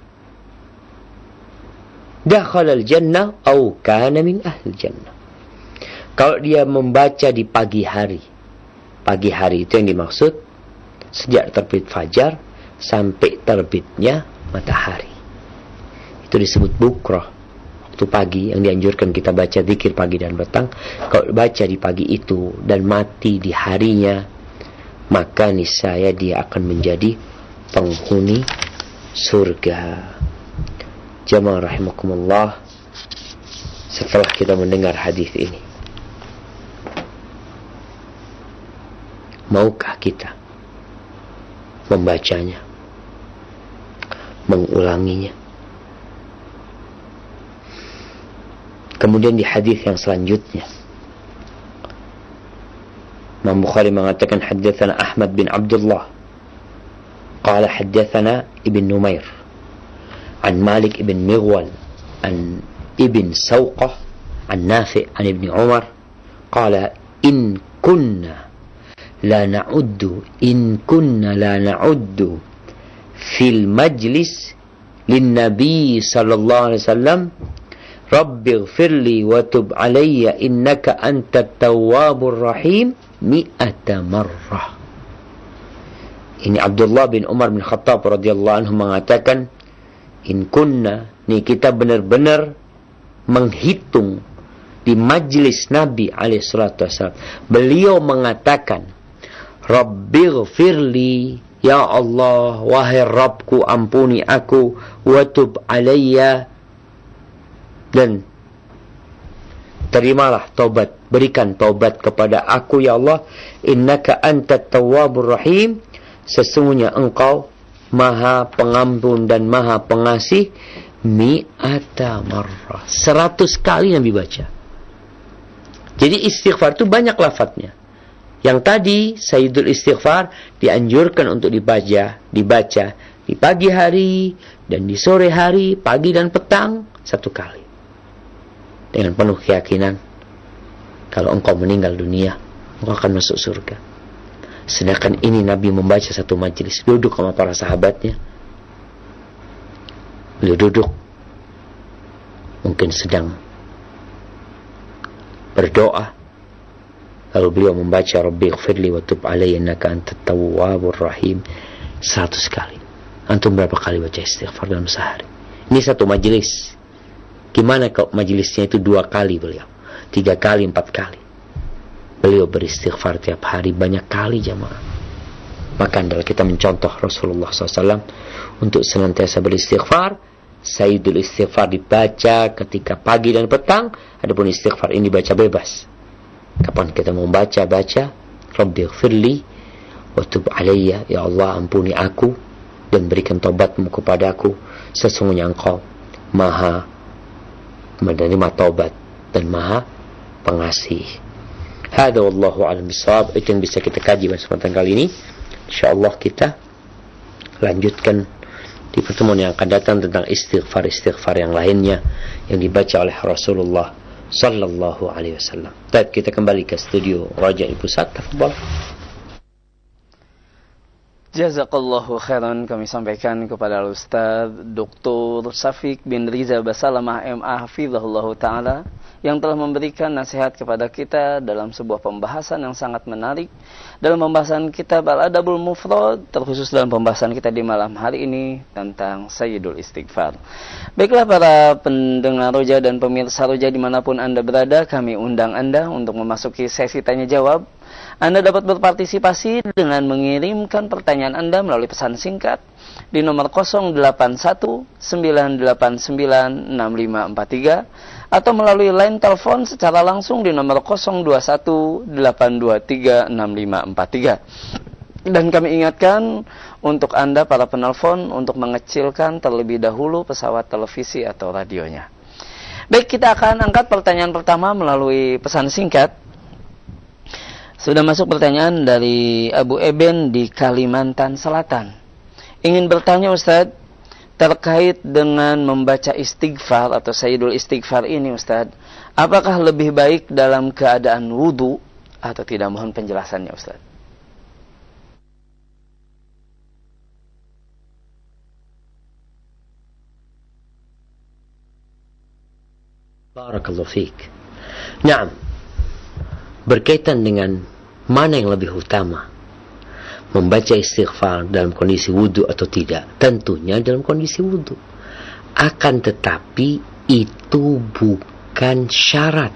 dakhala al-jannah au kana min ahli jannah. Kalau dia membaca di pagi hari itu yang dimaksud sejak terbit fajar sampai terbitnya matahari. Itu disebut bukroh, waktu pagi yang dianjurkan kita baca zikir pagi dan petang. Kalau baca di pagi itu dan mati di harinya, maka niscaya dia akan menjadi penghuni surga. Jamaah rahimakumullah, setelah kita mendengar hadis ini, maukah kita membacanya, mengulanginya? Kemudian di hadis yang selanjutnya, Imam Bukhari mengatakan, haddatsana Ahmad bin Abdullah qala haddatsana Ibn Numair an Malik ibn Mighwal an Ibn Sawqah an Nafi' an Ibn Umar qala in kunna la na'uddu fil majlis lin nabi sallallahu alaihi wasallam rabbighfirli wa tub alayya innaka antat tawwabur rahim mi'ata marrah. Ini Abdullah bin Umar bin Khattab radhiyallahu anhu mengatakan, in kunna, nih kita benar-benar menghitung di majlis Nabi alaihi salatu wasallam. Beliau mengatakan, rabbighfirli, ya Allah, wahai Rabbku, ampuni aku, wa tub alayya, dan terimalah taubat, berikan taubat kepada aku, ya Allah, innaka antat tawwabur rahim, sesungguhnya engkau maha pengampun dan maha pengasih, mi'ata marrah, 100 kali Nabi baca. Jadi istighfar itu banyak lafadznya. Yang tadi Sayyidul Istighfar dianjurkan untuk dibaca di pagi hari dan di sore hari, pagi dan petang 1 kali. Dengan penuh keyakinan, kalau engkau meninggal dunia, engkau akan masuk surga. Sedangkan ini Nabi membaca satu majelis, duduk sama para sahabatnya. Beliau duduk, mungkin sedang berdoa, lalu beliau membaca rabbighfirli wa tub alayya innaka antat tawwabur rahim 100 kali. Antum berapa kali baca istighfar dalam sehari? Ini satu majelis. Gimana kalau majelisnya itu 2 kali beliau, 3 kali, 4 kali? Beliau beristighfar tiap hari banyak kali jamaah. Maka adalah kita mencontoh Rasulullah SAW untuk senantiasa beristighfar. Sayyidul istighfar dibaca ketika pagi dan petang. Adapun istighfar ini baca bebas. Kapan kita mau baca, Rabbighfirli wa tub alayya, ya Allah ampuni aku dan berikan taubatmu kepadaku, sesungguhnya engkau maha menerima taubat dan maha pengasih. Hada wallahu a'lam bissawab. Itu yang bisa kita kaji pada kesempatan kali ini. InsyaAllah kita lanjutkan di pertemuan yang akan datang tentang istighfar yang lainnya yang dibaca oleh Rasulullah sallallahu alaihi wasallam. Baik, kita kembali ke studio Raja Pusat. Tafadhal. Jazakallahu khairan, kami sampaikan kepada Ustaz Dr. Syafiq bin Riza Basalamah MA hafizahullahu taala yang telah memberikan nasihat kepada kita dalam sebuah pembahasan yang sangat menarik dalam pembahasan kitab Al-Adabul Mufrad, terkhusus dalam pembahasan kita di malam hari ini tentang Sayyidul Istighfar. Baiklah para pendengar Roja dan pemirsa Roja dimanapun Anda berada, kami undang Anda untuk memasuki sesi tanya jawab. Anda dapat berpartisipasi dengan mengirimkan pertanyaan Anda melalui pesan singkat di nomor 0819896543 atau melalui line telepon secara langsung di nomor 0218236543. Dan kami ingatkan untuk Anda para penelpon untuk mengecilkan terlebih dahulu pesawat televisi atau radionya. Baik, kita akan angkat pertanyaan pertama melalui pesan singkat. Sudah masuk pertanyaan dari Abu Eben di Kalimantan Selatan. Ingin bertanya Ustaz, terkait dengan membaca istighfar atau Sayyidul Istighfar ini Ustaz, apakah lebih baik dalam keadaan wudu atau tidak? Mohon penjelasannya Ustaz. Barakallahu fiik. Naam. Berkaitan dengan mana yang lebih utama, membaca istighfar dalam kondisi wudu atau tidak? Tentunya dalam kondisi wudu. Akan tetapi itu bukan syarat.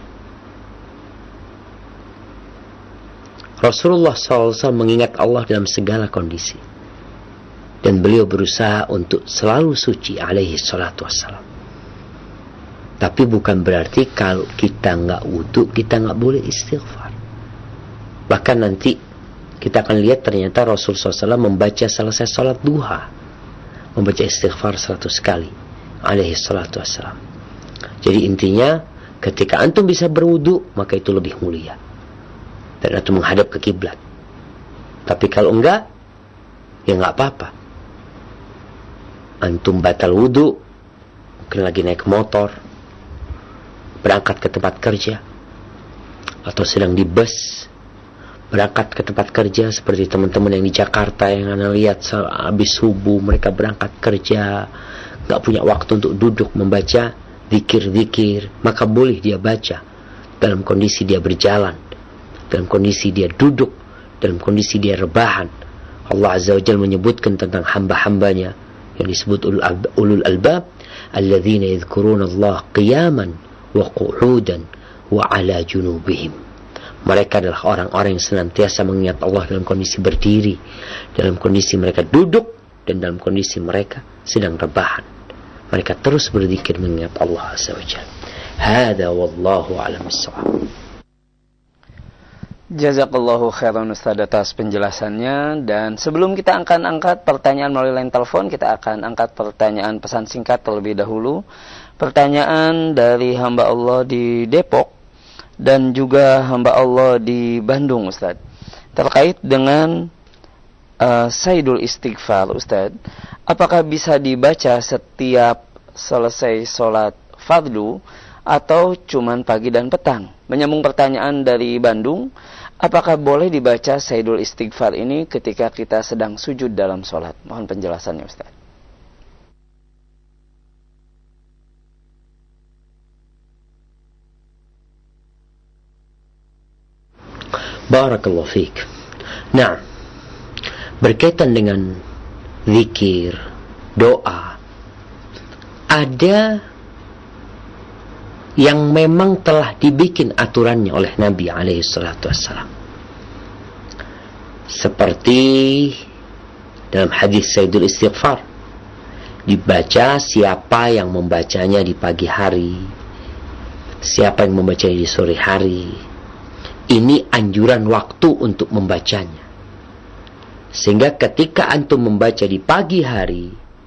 Rasulullah SAW mengingat Allah dalam segala kondisi. Dan beliau berusaha untuk selalu suci alaihi salatu wassalam. Tapi bukan berarti kalau kita nggak wudu, kita nggak boleh istighfar. Bahkan nanti kita akan lihat ternyata Rasulullah SAW membaca selesai salat duha, membaca istighfar 100 kali alaihi salatu wassalam. Jadi intinya ketika antum bisa berwudu, maka itu lebih mulia dan antum menghadap ke kiblat. Tapi kalau enggak, ya nggak apa-apa. Antum batal wudu, mungkin lagi naik motor, berangkat ke tempat kerja, atau sedang di bus berangkat ke tempat kerja, seperti teman-teman yang di Jakarta yang Anda lihat habis subuh mereka berangkat kerja, gak punya waktu untuk duduk membaca zikir-zikir, maka boleh dia baca dalam kondisi dia berjalan, dalam kondisi dia duduk, dalam kondisi dia rebahan. Allah Azza wa Jalla menyebutkan tentang hamba-hambanya yang disebut ulul albab, alladzina yadhkuruna Allah qiyaman wa qu'udan wa ala junubihim. Mereka adalah orang-orang yang senantiasa mengingat Allah dalam kondisi berdiri, dalam kondisi mereka duduk, dan dalam kondisi mereka sedang rebahan. Mereka terus berzikir mengingat Allah Azza wa Jalla. Hada wallahu a'lam bissawab. Jazakallahu khairan Ustaz atas penjelasannya. Dan sebelum kita akan angkat pertanyaan melalui line telepon, kita akan angkat pertanyaan pesan singkat terlebih dahulu. Pertanyaan dari hamba Allah di Depok dan juga hamba Allah di Bandung Ustaz, terkait dengan Sayyidul Istighfar Ustaz, apakah bisa dibaca setiap selesai sholat fardu atau cuman pagi dan petang? Menyambung pertanyaan dari Bandung, apakah boleh dibaca Sayyidul Istighfar ini ketika kita sedang sujud dalam sholat? Mohon penjelasannya Ustaz. Barakallahu fiik. Nah, berkaitan dengan zikir, doa, ada yang memang telah dibikin aturannya oleh Nabi alaihi salatu wassalam. Seperti dalam hadis Sayyidul Istighfar, dibaca siapa yang membacanya di pagi hari, siapa yang membacanya di sore hari. Ini anjuran waktu untuk membacanya. Sehingga ketika antum membaca di pagi hari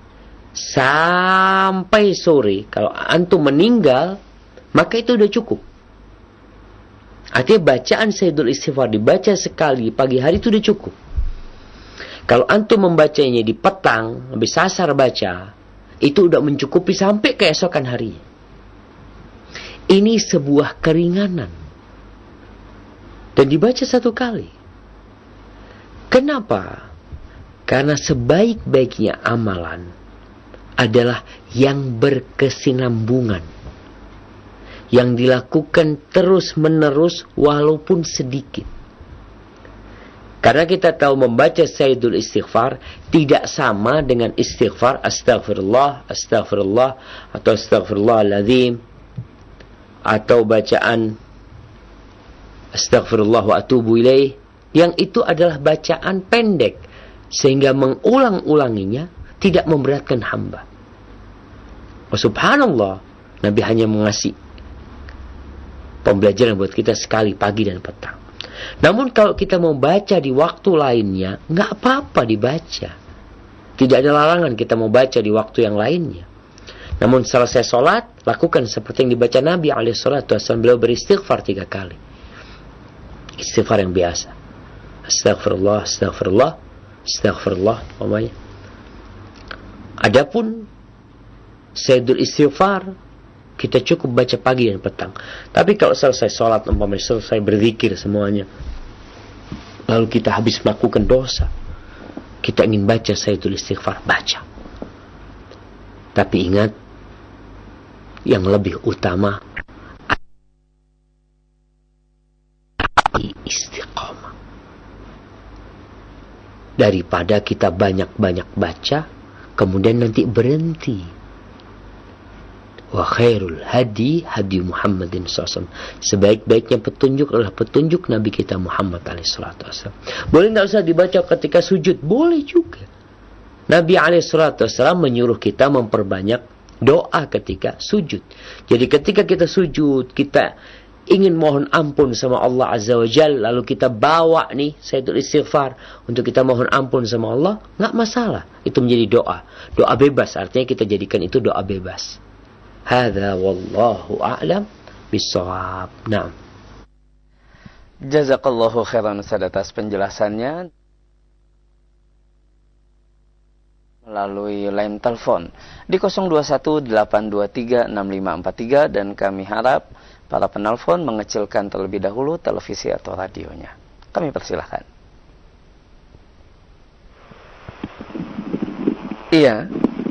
sampai sore, kalau antum meninggal, maka itu sudah cukup. Artinya bacaan Sayyidul Istighfar dibaca sekali di pagi hari itu sudah cukup. Kalau antum membacanya di petang, habis asar baca, itu sudah mencukupi sampai keesokan harinya. Ini sebuah keringanan. Dan dibaca satu kali. Kenapa? Karena sebaik-baiknya amalan adalah yang berkesinambungan, yang dilakukan terus-menerus walaupun sedikit. Karena kita tahu membaca Sayyidul Istighfar tidak sama dengan istighfar astagfirullah, astagfirullah, atau astagfirullahaladzim, atau bacaan astagfirullah wa atubu ilaih, yang itu adalah bacaan pendek sehingga mengulang-ulanginya tidak memberatkan hamba. Oh, subhanallah, Nabi hanya mengasih pembelajaran buat kita sekali pagi dan petang. Namun kalau kita mau baca di waktu lainnya, nggak apa-apa dibaca. Tidak ada larangan kita mau baca di waktu yang lainnya. Namun selesai sholat, lakukan seperti yang dibaca Nabi alaihissalatu wassalam. Beliau beristighfar 3 kali. Istighfar yang biasa. Astagfirullah, astagfirullah, astagfirullah. Adapun Sayyidul Istighfar, kita cukup baca pagi dan petang. Tapi kalau selesai sholat, selesai berzikir semuanya, lalu kita habis melakukan dosa, kita ingin baca Sayyidul Istighfar, baca. Tapi ingat, yang lebih utama istiqamah. Daripada kita banyak-banyak baca, kemudian nanti berhenti. Wa khairul hadi hadi Muhammadin SAW. Sebaik-baiknya petunjuk adalah petunjuk Nabi kita Muhammad SAW. Boleh tidak usah dibaca ketika sujud? Boleh juga. Nabi SAW menyuruh kita memperbanyak doa ketika sujud. Jadi ketika kita sujud, kita ingin mohon ampun sama Allah Azza wa Jalla, lalu kita bawa nih Sayyidul Istighfar untuk kita mohon ampun sama Allah, nggak masalah. Itu menjadi doa. Doa bebas, artinya kita jadikan itu doa bebas. Hadza wallahu a'lam bissawab. Naam. Jazakallahu khairan Ustaz atas penjelasannya melalui line telepon di 0218236543, dan kami harap para penelpon mengecilkan terlebih dahulu televisi atau radionya. Kami persilahkan. Iya.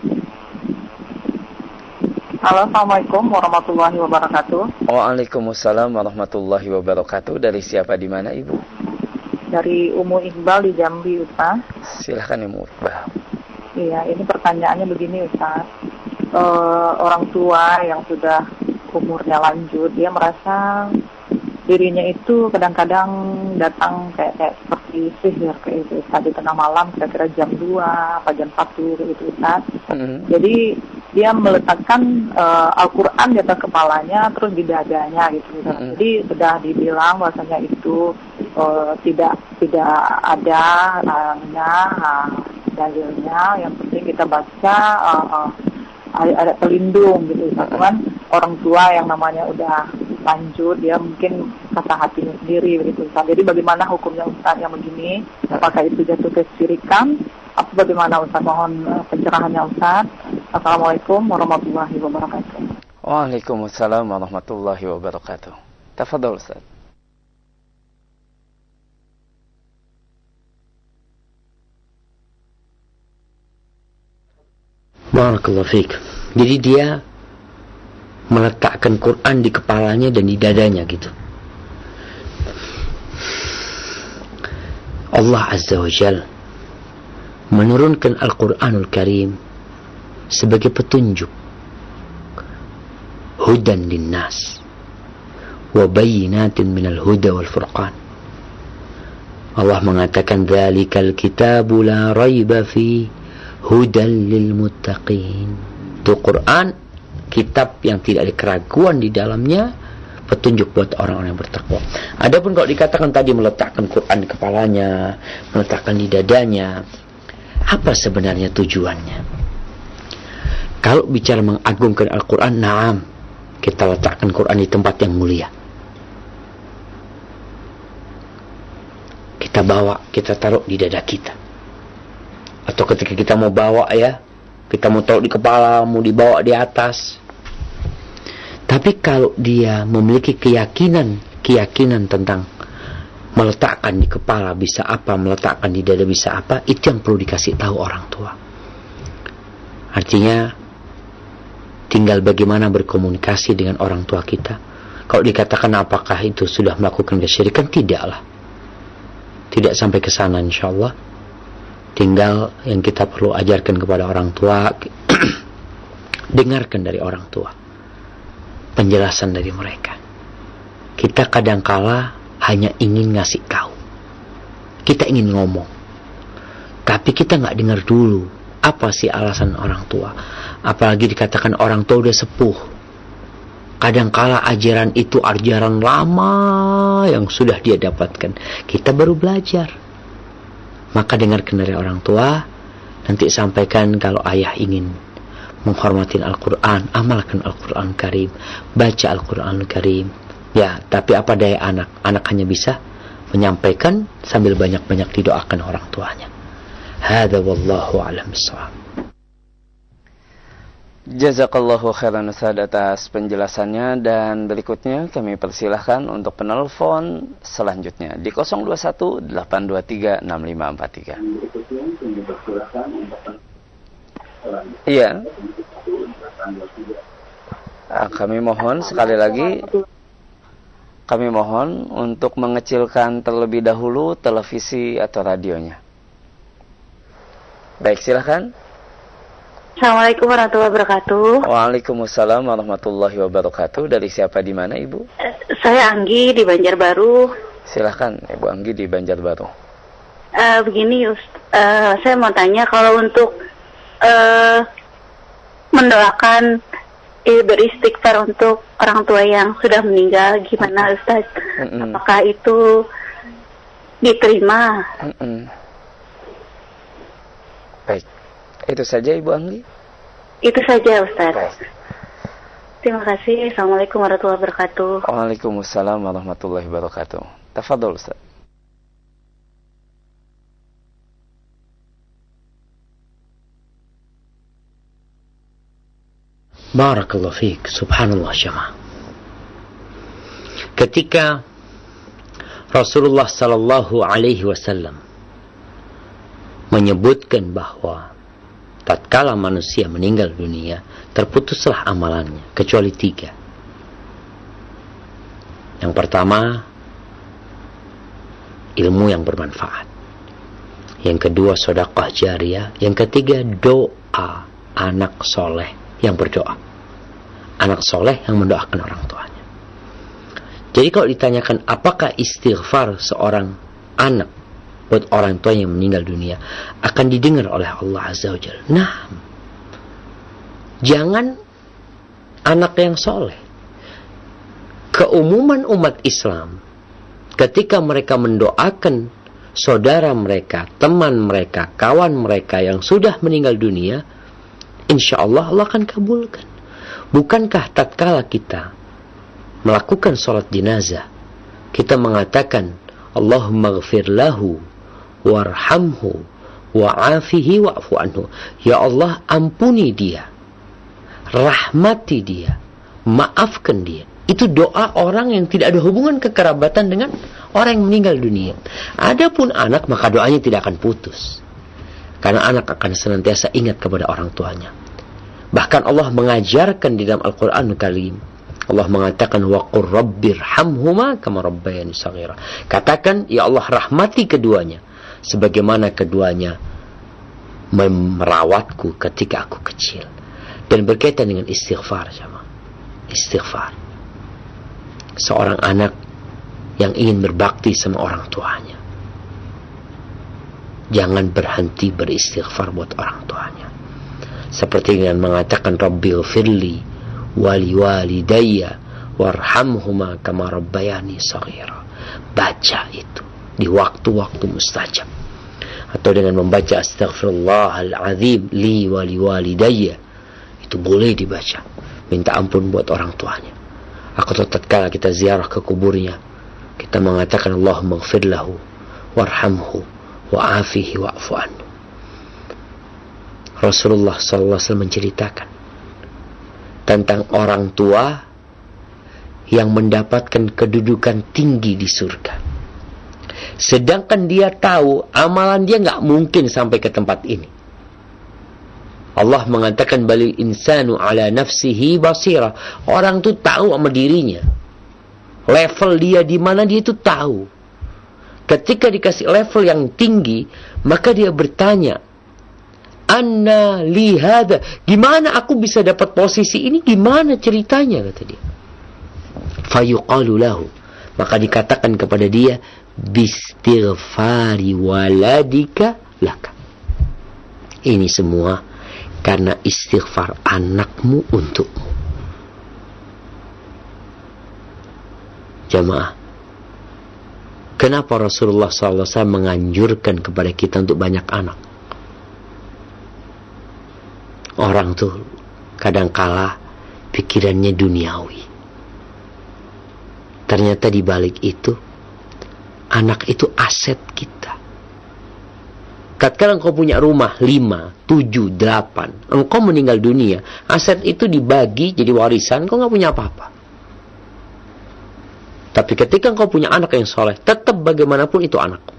Halo, assalamualaikum warahmatullahi wabarakatuh. Waalaikumsalam warahmatullahi wabarakatuh. Dari siapa, di mana Ibu? Dari Umu Iqbal di Jambi, Ustaz. Silahkan Umu Iqbal. Iya, ini pertanyaannya begini, Ustaz. Orang tua yang sudah umurnya lanjut, dia merasa dirinya itu kadang-kadang datang kayak seperti sihir kayak itu, Ustaz, di tengah malam, kira-kira jam 2 apa jam 1 gitu, Ustaz. Jadi dia meletakkan Al-Quran di atas kepalanya, terus di dadanya gitu, Ustaz. Jadi sudah dibilang bahwasanya itu tidak ada dalilnya, yang penting kita baca ada pelindung gitu, Ustaz. Cuman orang tua yang namanya udah lanjut, dia mungkin kata hatinya sendiri begitu, Ustaz. Jadi bagaimana hukumnya, Ustaz, yang begini? Apakah itu jatuh kesyirikan? Apa bagaimana, Ustaz? Mohon pencerahannya, Ustaz. Assalamualaikum warahmatullahi wabarakatuh. Waalaikumsalam warahmatullahi wabarakatuh. Tafadhol, Ustaz. Barakallahu fiik. Jadi dia meletakkan Quran di kepalanya dan di dadanya gitu. Allah Azza wa Jalla menurunkan Al-Quranul Karim sebagai petunjuk. hudan linnas wa bayyinatin minal huda wal furqan. Allah mengatakan dzalikal kitabu la raiba fi hudan lil muttaqin. Itu Quran, kitab yang tidak ada keraguan di dalamnya, petunjuk buat orang-orang yang bertakwa. Adapun kalau dikatakan tadi meletakkan Quran di kepalanya, meletakkan di dadanya, apa sebenarnya tujuannya? Kalau bicara mengagungkan Al-Quran, naam, kita letakkan Quran di tempat yang mulia. Kita bawa, kita taruh di dada kita. Atau ketika kita mau bawa ya, kita mau taruh di kepala, mau dibawa di atas. Tapi kalau dia memiliki keyakinan tentang meletakkan di kepala bisa apa, meletakkan di dada bisa apa, itu yang perlu dikasih tahu orang tua. Artinya tinggal bagaimana berkomunikasi dengan orang tua kita. Kalau dikatakan apakah itu sudah melakukan kesyirikan, tidaklah. Tidak sampai ke sana insyaallah. Tinggal yang kita perlu ajarkan kepada orang tua, dengarkan dari orang tua penjelasan dari mereka. Kita kadangkala hanya ingin ngasih tahu, kita ingin ngomong, tapi kita nggak dengar dulu apa sih alasan orang tua. Apalagi dikatakan orang tua udah sepuh, kadangkala ajaran itu ajaran lama yang sudah dia dapatkan, kita baru belajar. Maka dengarkan dari orang tua, nanti sampaikan kalau ayah ingin menghormati Al-Quran, amalkan Al-Quran Karim, baca Al-Quran Karim. Ya, tapi apa daya anak? Anak hanya bisa menyampaikan sambil banyak-banyak didoakan orang tuanya. Hada wallahu a'lam bishawab. Jazakallahu khairan Ustaz atas penjelasannya, dan berikutnya kami persilahkan untuk penelpon selanjutnya di 021 823 6543. Iya. Kami mohon sekali lagi, kami mohon untuk mengecilkan terlebih dahulu televisi atau radionya. Baik, silakan. Assalamualaikum warahmatullahi wabarakatuh. Waalaikumsalam warahmatullahi wabarakatuh. Dari siapa, di mana Ibu? Saya Anggi di Banjarbaru. Silakan Ibu Anggi di Banjarbaru. Begini, saya mau tanya, kalau untuk mendoakan beristighfar untuk orang tua yang sudah meninggal, gimana Ustaz? Apakah itu diterima? Baik, itu saja Ibu Anggi. Itu saja Ustaz. Baik. Terima kasih. Assalamualaikum warahmatullahi wabarakatuh. Waalaikumsalam warahmatullahi wabarakatuh. Tafadhol Ustaz. Barakallahu fiik. Subhanallah jamaah. Ketika Rasulullah sallallahu alaihi wasallam menyebutkan bahwa tatkala manusia meninggal dunia, terputuslah amalannya kecuali 3. Yang pertama, ilmu yang bermanfaat. Yang kedua, sedekah jariyah. Yang ketiga, doa anak soleh yang berdoa. Anak soleh yang mendoakan orang tuanya. Jadi kalau ditanyakan apakah istighfar seorang anak buat orang tua yang meninggal dunia akan didengar oleh Allah Azza wa Jalla? Nah, jangan anak yang soleh. Keumuman umat Islam ketika mereka mendoakan saudara mereka, teman mereka, kawan mereka yang sudah meninggal dunia, insya Allah Allah akan kabulkan. Bukankah tatkala kita melakukan sholat jenazah, kita mengatakan Allahumma ghfir lahu warhamhu wa'afihi wa'fu anhu. Ya Allah, ampuni dia, rahmati dia, maafkan dia. Itu doa orang yang tidak ada hubungan kekerabatan dengan orang yang meninggal dunia. Adapun anak, maka doanya tidak akan putus, karena anak akan senantiasa ingat kepada orang tuanya. Bahkan Allah mengajarkan di dalam Al-Quran Karim, Allah mengatakan waqur rabbirhamhuma kama rabbayani shaghira. Katakan, ya Allah, rahmati keduanya sebagaimana keduanya merawatku ketika aku kecil. Dan berkaitan dengan istighfar, sama istighfar. Seorang anak yang ingin berbakti sama orang tuanya, jangan berhenti beristighfar buat orang tuanya. Seperti dengan mengatakan Rabbighfirli wali walidayya warhamhuma kama rabbayani shaghira. Baca itu di waktu-waktu mustajab. Atau dengan membaca astaghfirullahal azim li wali walidayya, itu boleh dibaca. Minta ampun buat orang tuanya. Atau tatkala kita ziarah ke kuburnya, kita mengatakan Allahumma ighfir lahu warhamhu wa'afihi wa'fu anhu. Rasulullah SAW menceritakan tentang orang tua yang mendapatkan kedudukan tinggi di surga, sedangkan dia tahu amalan dia gak mungkin sampai ke tempat ini. Allah mengatakan balil insanu ala nafsihi basira. Orang tuh tahu sama dirinya, level dia di mana dia itu tahu. Ketika dikasih level yang tinggi, maka dia bertanya, anna li hadza, gimana aku bisa dapat posisi ini, gimana ceritanya, kata dia. Fayuqalu lahu, maka dikatakan kepada dia, bistighfari waladika laka. Ini semua karena istighfar anakmu untukmu. Jamaah, kenapa Rasulullah SAW menganjurkan kepada kita untuk banyak anak? Orang tuh kadangkala pikirannya duniawi. Ternyata di balik itu, anak itu aset kita. Kadang-kadang engkau punya rumah 5, 7, 8, engkau meninggal dunia, aset itu dibagi jadi warisan, engkau gak punya apa-apa. Tapi ketika engkau punya anak yang soleh, tetap bagaimanapun itu anakmu.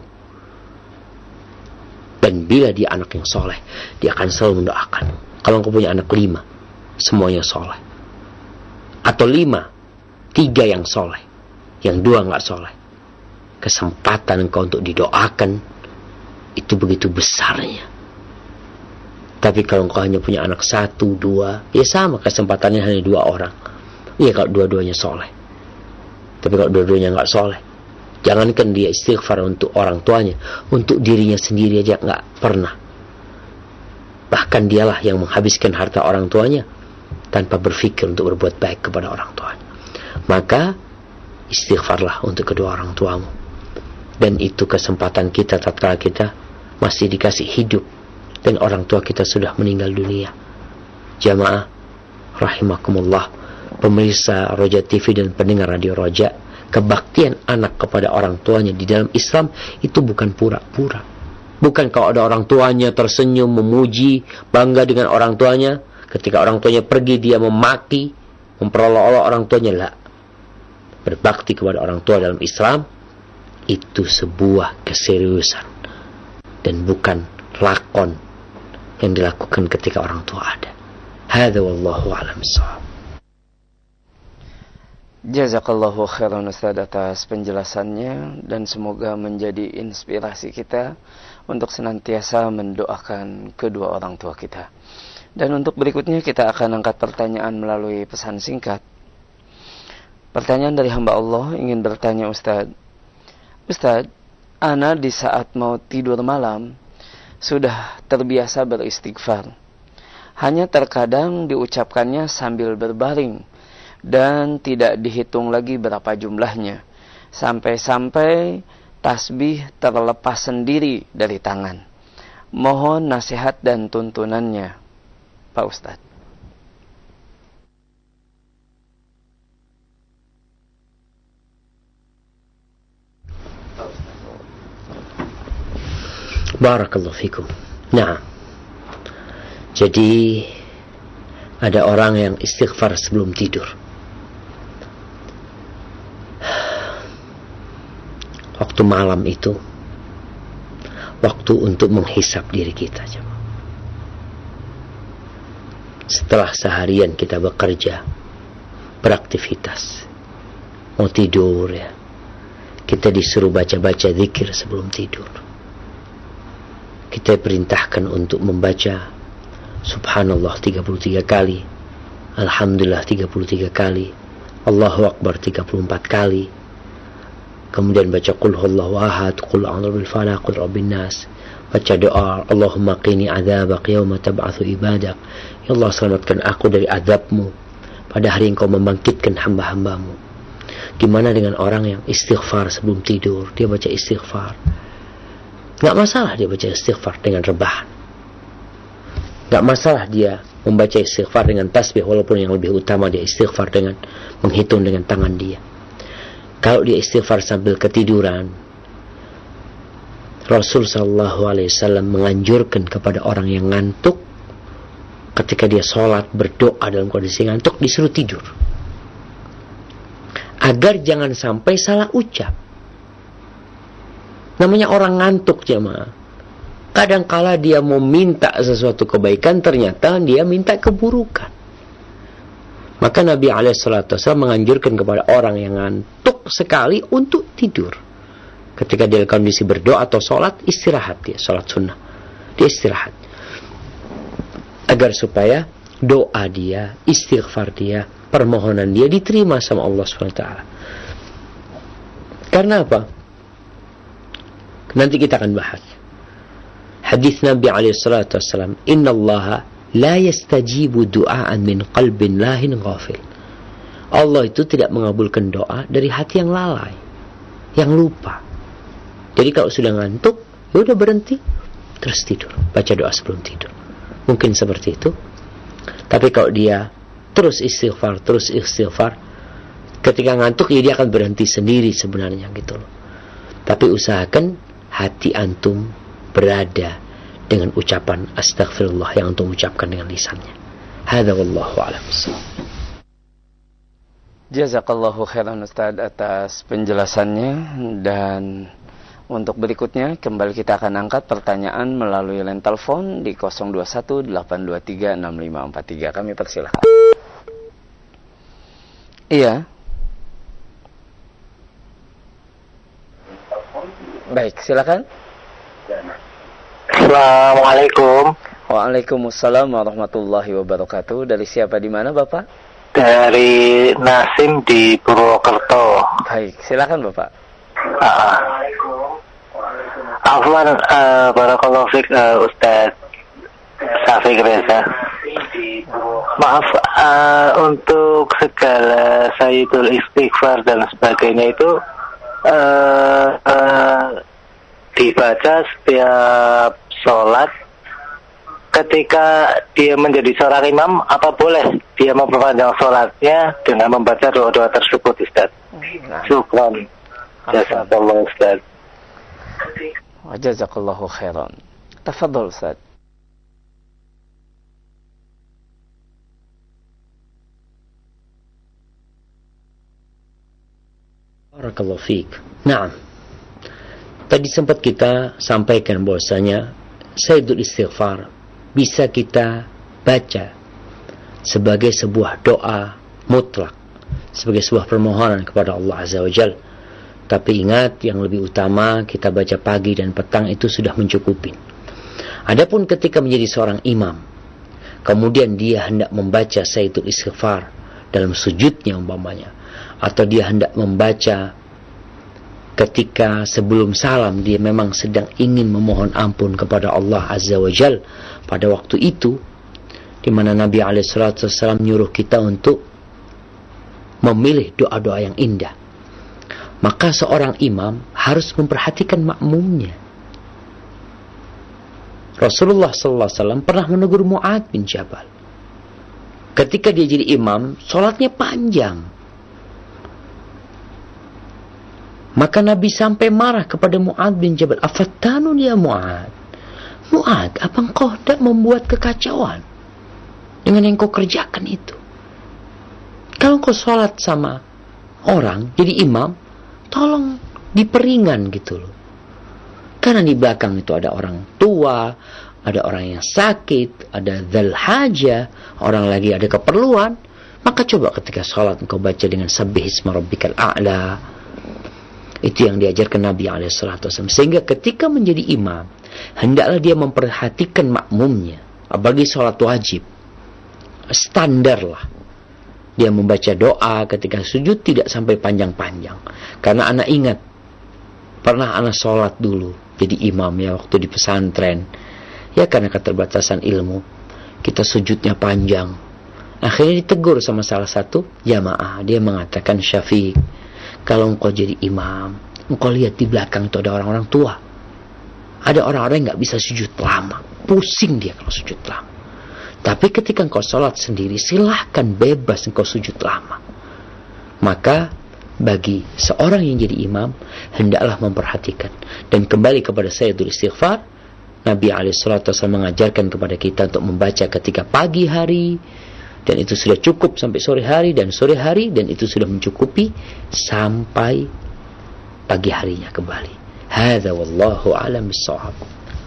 Dan bila dia anak yang soleh, dia akan selalu mendoakan. Kalau engkau punya anak 5, semuanya soleh. Atau 5, 3 yang soleh, yang 2 gak soleh. Kesempatan engkau untuk didoakan itu begitu besarnya. Tapi kalau engkau hanya punya anak 1, 2, ya sama kesempatannya hanya 2 orang. Iya kalau dua-duanya soleh. Tapi kalau dua-duanya gak soleh, jangankan dia istighfar untuk orang tuanya, untuk dirinya sendiri aja gak pernah. Bahkan dialah yang menghabiskan harta orang tuanya tanpa berpikir untuk berbuat baik kepada orang tuanya. Maka istighfarlah untuk kedua orang tuamu. Dan itu kesempatan kita tatkala kita masih dikasih hidup dan orang tua kita sudah meninggal dunia. Jamaah rahimakumullah, pemirsa Roja TV dan pendengar Radio Roja, kebaktian anak kepada orang tuanya di dalam Islam itu bukan pura-pura. Bukan kalau ada orang tuanya tersenyum, memuji, bangga dengan orang tuanya, ketika orang tuanya pergi dia memaki, memperolok-olok orang tuanya. Lah, berbakti kepada orang tua dalam Islam itu sebuah keseriusan dan bukan lakon yang dilakukan ketika orang tua ada. Hadza wallahu a'lam bissawab. Jazakallahu khairan Ustaz atas penjelasannya, dan semoga menjadi inspirasi kita untuk senantiasa mendoakan kedua orang tua kita. Dan untuk berikutnya kita akan angkat pertanyaan melalui pesan singkat. Pertanyaan dari hamba Allah ingin bertanya, Ustaz, ana di saat mau tidur malam sudah terbiasa beristighfar. Hanya terkadang diucapkannya sambil berbaring dan tidak dihitung lagi berapa jumlahnya. Sampai-sampai tasbih terlepas sendiri dari tangan. Mohon nasihat dan tuntunannya, Pak Ustaz. Barakallahu fikum. Nah, jadi ada orang yang istighfar sebelum tidur. Waktu malam itu waktu untuk menghisap diri kita. Setelah seharian kita bekerja, beraktivitas, mau tidur ya, kita disuruh baca-baca zikir sebelum tidur. Kita perintahkan untuk membaca Subhanallah 33 kali, Alhamdulillah 33 kali, Allahu Akbar 34 kali. Kemudian baca qul huwallahu ahad, qul a'udzu bil falaq, qul rabbin nas. Baca doa, Allahumma qini adzabak yauma tab'atsu ibadak. Ya Allah, selamatkan aku dari azabmu pada hari engkau membangkitkan hamba-hambamu. Gimana dengan orang yang istighfar sebelum tidur? Dia baca istighfar. Gak masalah dia baca istighfar dengan rebahan. Gak masalah dia membaca istighfar dengan tasbih, walaupun yang lebih utama dia istighfar dengan menghitung dengan tangan dia. Kalau dia istighfar sambil ketiduran, Rasul sallallahu alaihi wasallam menganjurkan kepada orang yang ngantuk, ketika dia sholat berdoa dalam kondisi ngantuk, disuruh tidur, agar jangan sampai salah ucap. Namanya orang ngantuk, jemaah. Kadangkala dia mau minta sesuatu kebaikan, ternyata dia minta keburukan. Maka Nabi SAW menganjurkan kepada orang yang ngantuk sekali untuk tidur. Ketika dia dalam kondisi berdoa atau sholat, istirahat dia, sholat sunnah, dia istirahat, agar supaya doa dia, istighfar dia, permohonan dia diterima sama Allah SWT. Karena apa? Nanti kita akan bahas hadis Nabi SAW, Inna Allah la yastajibu du'aan min qalbin lahin ghafil. Allah itu tidak mengabulkan doa dari hati yang lalai, yang lupa. Jadi kalau sudah ngantuk, ya udah berhenti, terus tidur, baca doa sebelum tidur. Mungkin seperti itu. Tapi kalau dia terus istighfar, ketika ngantuk ya dia akan berhenti sendiri sebenarnya gitu loh. Tapi usahakan hati antum berada dengan ucapan astagfirullah yang antum ucapkan dengan lisannya. Hadza wallahu a'lam. Jazakallahu khairan Ustaz atas penjelasannya. Dan untuk berikutnya kembali kita akan angkat pertanyaan melalui line telepon di 0218236543. Kami persilahkan. Iya. Baik, silakan. Assalamualaikum. Waalaikumsalam warahmatullahi wabarakatuh. Dari siapa, di mana Bapak? Dari Nasim di Purwokerto. Baik, silakan Bapak. Afwan, barakallahu fiik Ustaz Syafiq Reza. Maaf, untuk segala sayyidul istighfar dan sebagainya itu dibaca setiap sholat. Ketika dia menjadi seorang imam, apa boleh dia memperpanjang sholatnya dengan membaca doa-doa tersebut, Ustaz? Syukran. Jazakallah, Ustaz. Jazakallahu khairan. Tafadhol, Ustaz. Barakallahu fiik. Naam. Tadi sempat kita sampaikan bahwasanya sayyidul istighfar bisa kita baca sebagai sebuah doa mutlak, sebagai sebuah permohonan kepada Allah Azza wa Jalla. Tapi ingat, yang lebih utama kita baca pagi dan petang itu sudah mencukupi. Adapun ketika menjadi seorang imam, kemudian dia hendak membaca sayyidul istighfar dalam sujudnya umpamanya, atau dia hendak membaca ketika sebelum salam, dia memang sedang ingin memohon ampun kepada Allah Azza wa Jal pada waktu itu, di mana Nabi SAW nyuruh kita untuk memilih doa-doa yang indah. Maka seorang imam harus memperhatikan makmumnya. Rasulullah SAW pernah menegur Mu'adz bin Jabal. Ketika dia jadi imam, sholatnya panjang. Maka Nabi sampai marah kepada Mu'adz bin Jabal. Afattanun ya Mu'adz. Mu'adz, apa engkau hendak membuat kekacauan dengan yang kau kerjakan itu? Kalau kau sholat sama orang, jadi imam, tolong diperingan gitu loh. Karena di belakang itu ada orang tua, ada orang yang sakit, ada dzal hajah, orang lagi ada keperluan. Maka coba ketika sholat engkau baca dengan sabbihisma rabbikal a'la. Itu yang diajarkan Nabi SAW. Sehingga ketika menjadi imam, hendaklah dia memperhatikan makmumnya. Bagi sholat wajib, standar lah. Dia membaca doa ketika sujud tidak sampai panjang-panjang. Karena anak ingat, pernah anak sholat dulu jadi imam ya waktu di pesantren. Ya karena keterbatasan ilmu, kita sujudnya panjang. Akhirnya ditegur sama salah satu jamaah. Dia mengatakan, Syafiq, kalau engkau jadi imam, engkau lihat di belakang itu ada orang-orang tua. Ada orang-orang yang gak bisa sujud lama. Pusing dia kalau sujud lama. Tapi ketika engkau sholat sendiri, silahkan bebas engkau sujud lama. Maka bagi seorang yang jadi imam, hendaklah memperhatikan. Dan kembali kepada Sayyidul Istighfar, Nabi SAW mengajarkan kepada kita untuk membaca ketika pagi hari, dan itu sudah cukup sampai sore hari, dan sore hari, dan itu sudah mencukupi sampai pagi harinya kembali. Hadza wallahu a'lam bissawab.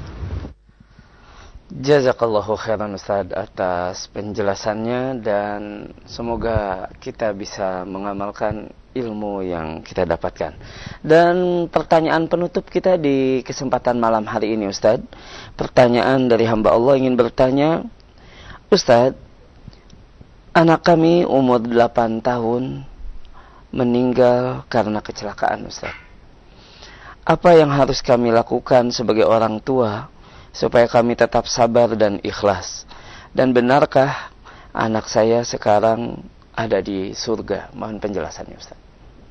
Jazakallahu khairan Ustaz atas penjelasannya, dan semoga kita bisa mengamalkan ilmu yang kita dapatkan. Dan pertanyaan penutup kita di kesempatan malam hari ini Ustaz, pertanyaan dari hamba Allah ingin bertanya, Ustaz, anak kami umur 8 tahun meninggal karena kecelakaan Ustaz. Apa yang harus kami lakukan sebagai orang tua supaya kami tetap sabar dan ikhlas? Dan benarkah anak saya sekarang ada di surga? Mohon penjelasannya Ustaz.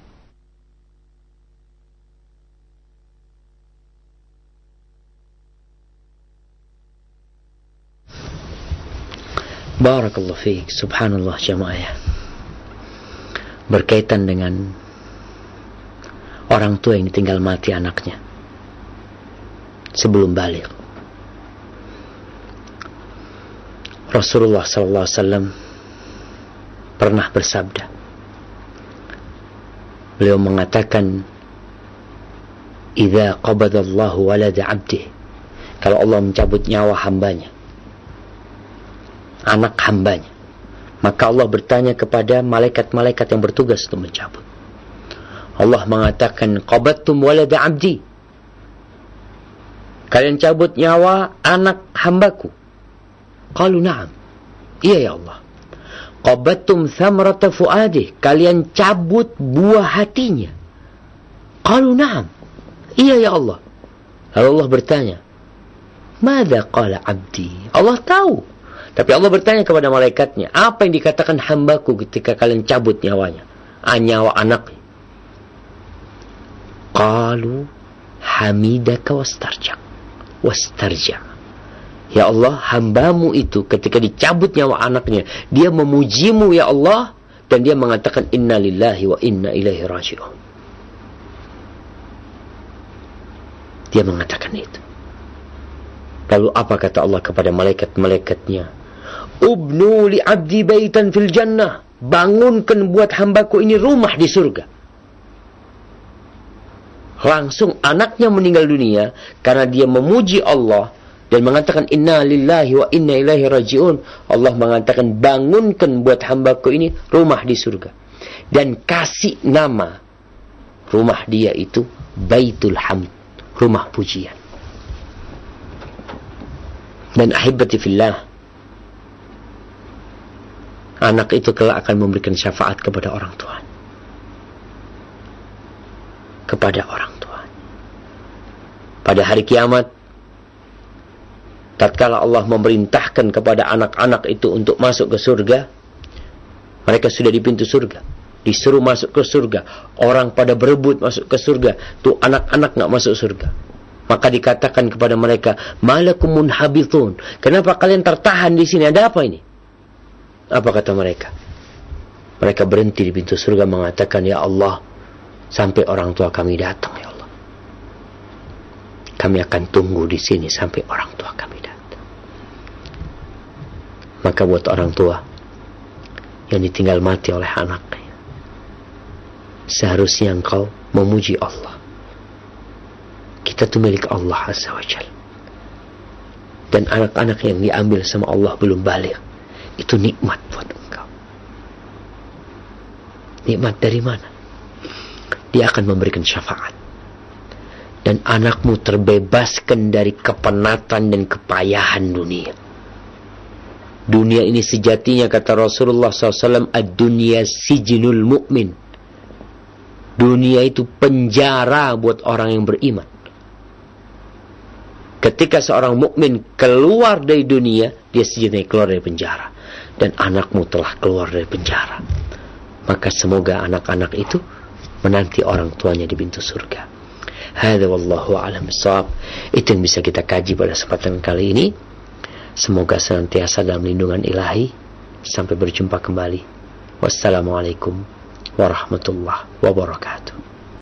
Barakallahu fiik. Subhanallah jamaah. Berkaitan dengan orang tua yang ditinggal mati anaknya sebelum balik. Rasulullah SAW pernah bersabda. Beliau mengatakan, "Idza qabadallahu walada 'abdihi." Kalau Allah mencabut nyawa hambanya, anak hambanya, maka Allah bertanya kepada malaikat-malaikat yang bertugas untuk mencabut. Allah mengatakan, "Qabadtum walada 'abdi." Kalian cabut nyawa anak hambaku. Qalu na'am. Iya ya Allah. Qabadtum thamrata fuadih. Kalian cabut buah hatinya. Qalu na'am. Iya ya Allah. Lalu Allah bertanya, "Madza qala 'abdi?" Allah tahu. Tapi Allah bertanya kepada malaikatnya, apa yang dikatakan hambaku ketika kalian cabut nyawanya? Nyawa anaknya. Qalu hamidaka wastarja. Ya Allah, hambamu itu ketika dicabut nyawa anaknya, dia memujimu ya Allah, dan dia mengatakan inna lillahi wa inna ilaihi raji'un. Dia mengatakan itu. Lalu apa kata Allah kepada malaikat-malaikatnya? Ubnu li abdi baitan fil jannah. Bangunkan buat hambaku ini rumah di surga. Langsung anaknya meninggal dunia karena dia memuji Allah dan mengatakan inna lillahi wa inna ilaihi raji'un. Allah mengatakan bangunkan buat hambaku ini rumah di surga. Dan kasih nama rumah dia itu Baitul Hamd, rumah pujian. Dan ahibati fillah, anak itu kelak akan memberikan syafaat kepada orang tua. Kepada orang tua. Pada hari kiamat, tatkala Allah memerintahkan kepada anak-anak itu untuk masuk ke surga, mereka sudah di pintu surga, disuruh masuk ke surga, orang pada berebut masuk ke surga, tuh anak-anak enggak masuk surga. Maka dikatakan kepada mereka, malakumun habithun, kenapa kalian tertahan di sini, ada apa ini? Apa kata mereka? Mereka berhenti di pintu surga mengatakan, ya Allah, sampai orang tua kami datang ya Allah. Kami akan tunggu di sini sampai orang tua kami datang. Maka buat orang tua yang ditinggal mati oleh anaknya, seharusnya engkau memuji Allah. Kita itu milik Allah Azza wa Jalla. Dan anak-anak yang diambil sama Allah belum balik, itu nikmat buat engkau. Nikmat dari mana? Dia akan memberikan syafaat. Dan anakmu terbebaskan dari kepenatan dan kepayahan dunia. Dunia ini sejatinya, kata Rasulullah SAW, ad-dunya sijnul mu'min. Dunia itu penjara buat orang yang beriman. Ketika seorang mukmin keluar dari dunia, dia sejatinya keluar dari penjara. Dan anakmu telah keluar dari penjara. Maka semoga anak-anak itu menanti orang tuanya di pintu surga. Hadza wallahu a'lam bissawab. Itu yang bisa kita kaji pada kesempatan kali ini. Semoga senantiasa dalam lindungan ilahi. Sampai berjumpa kembali. Wassalamualaikum warahmatullahi wabarakatuh.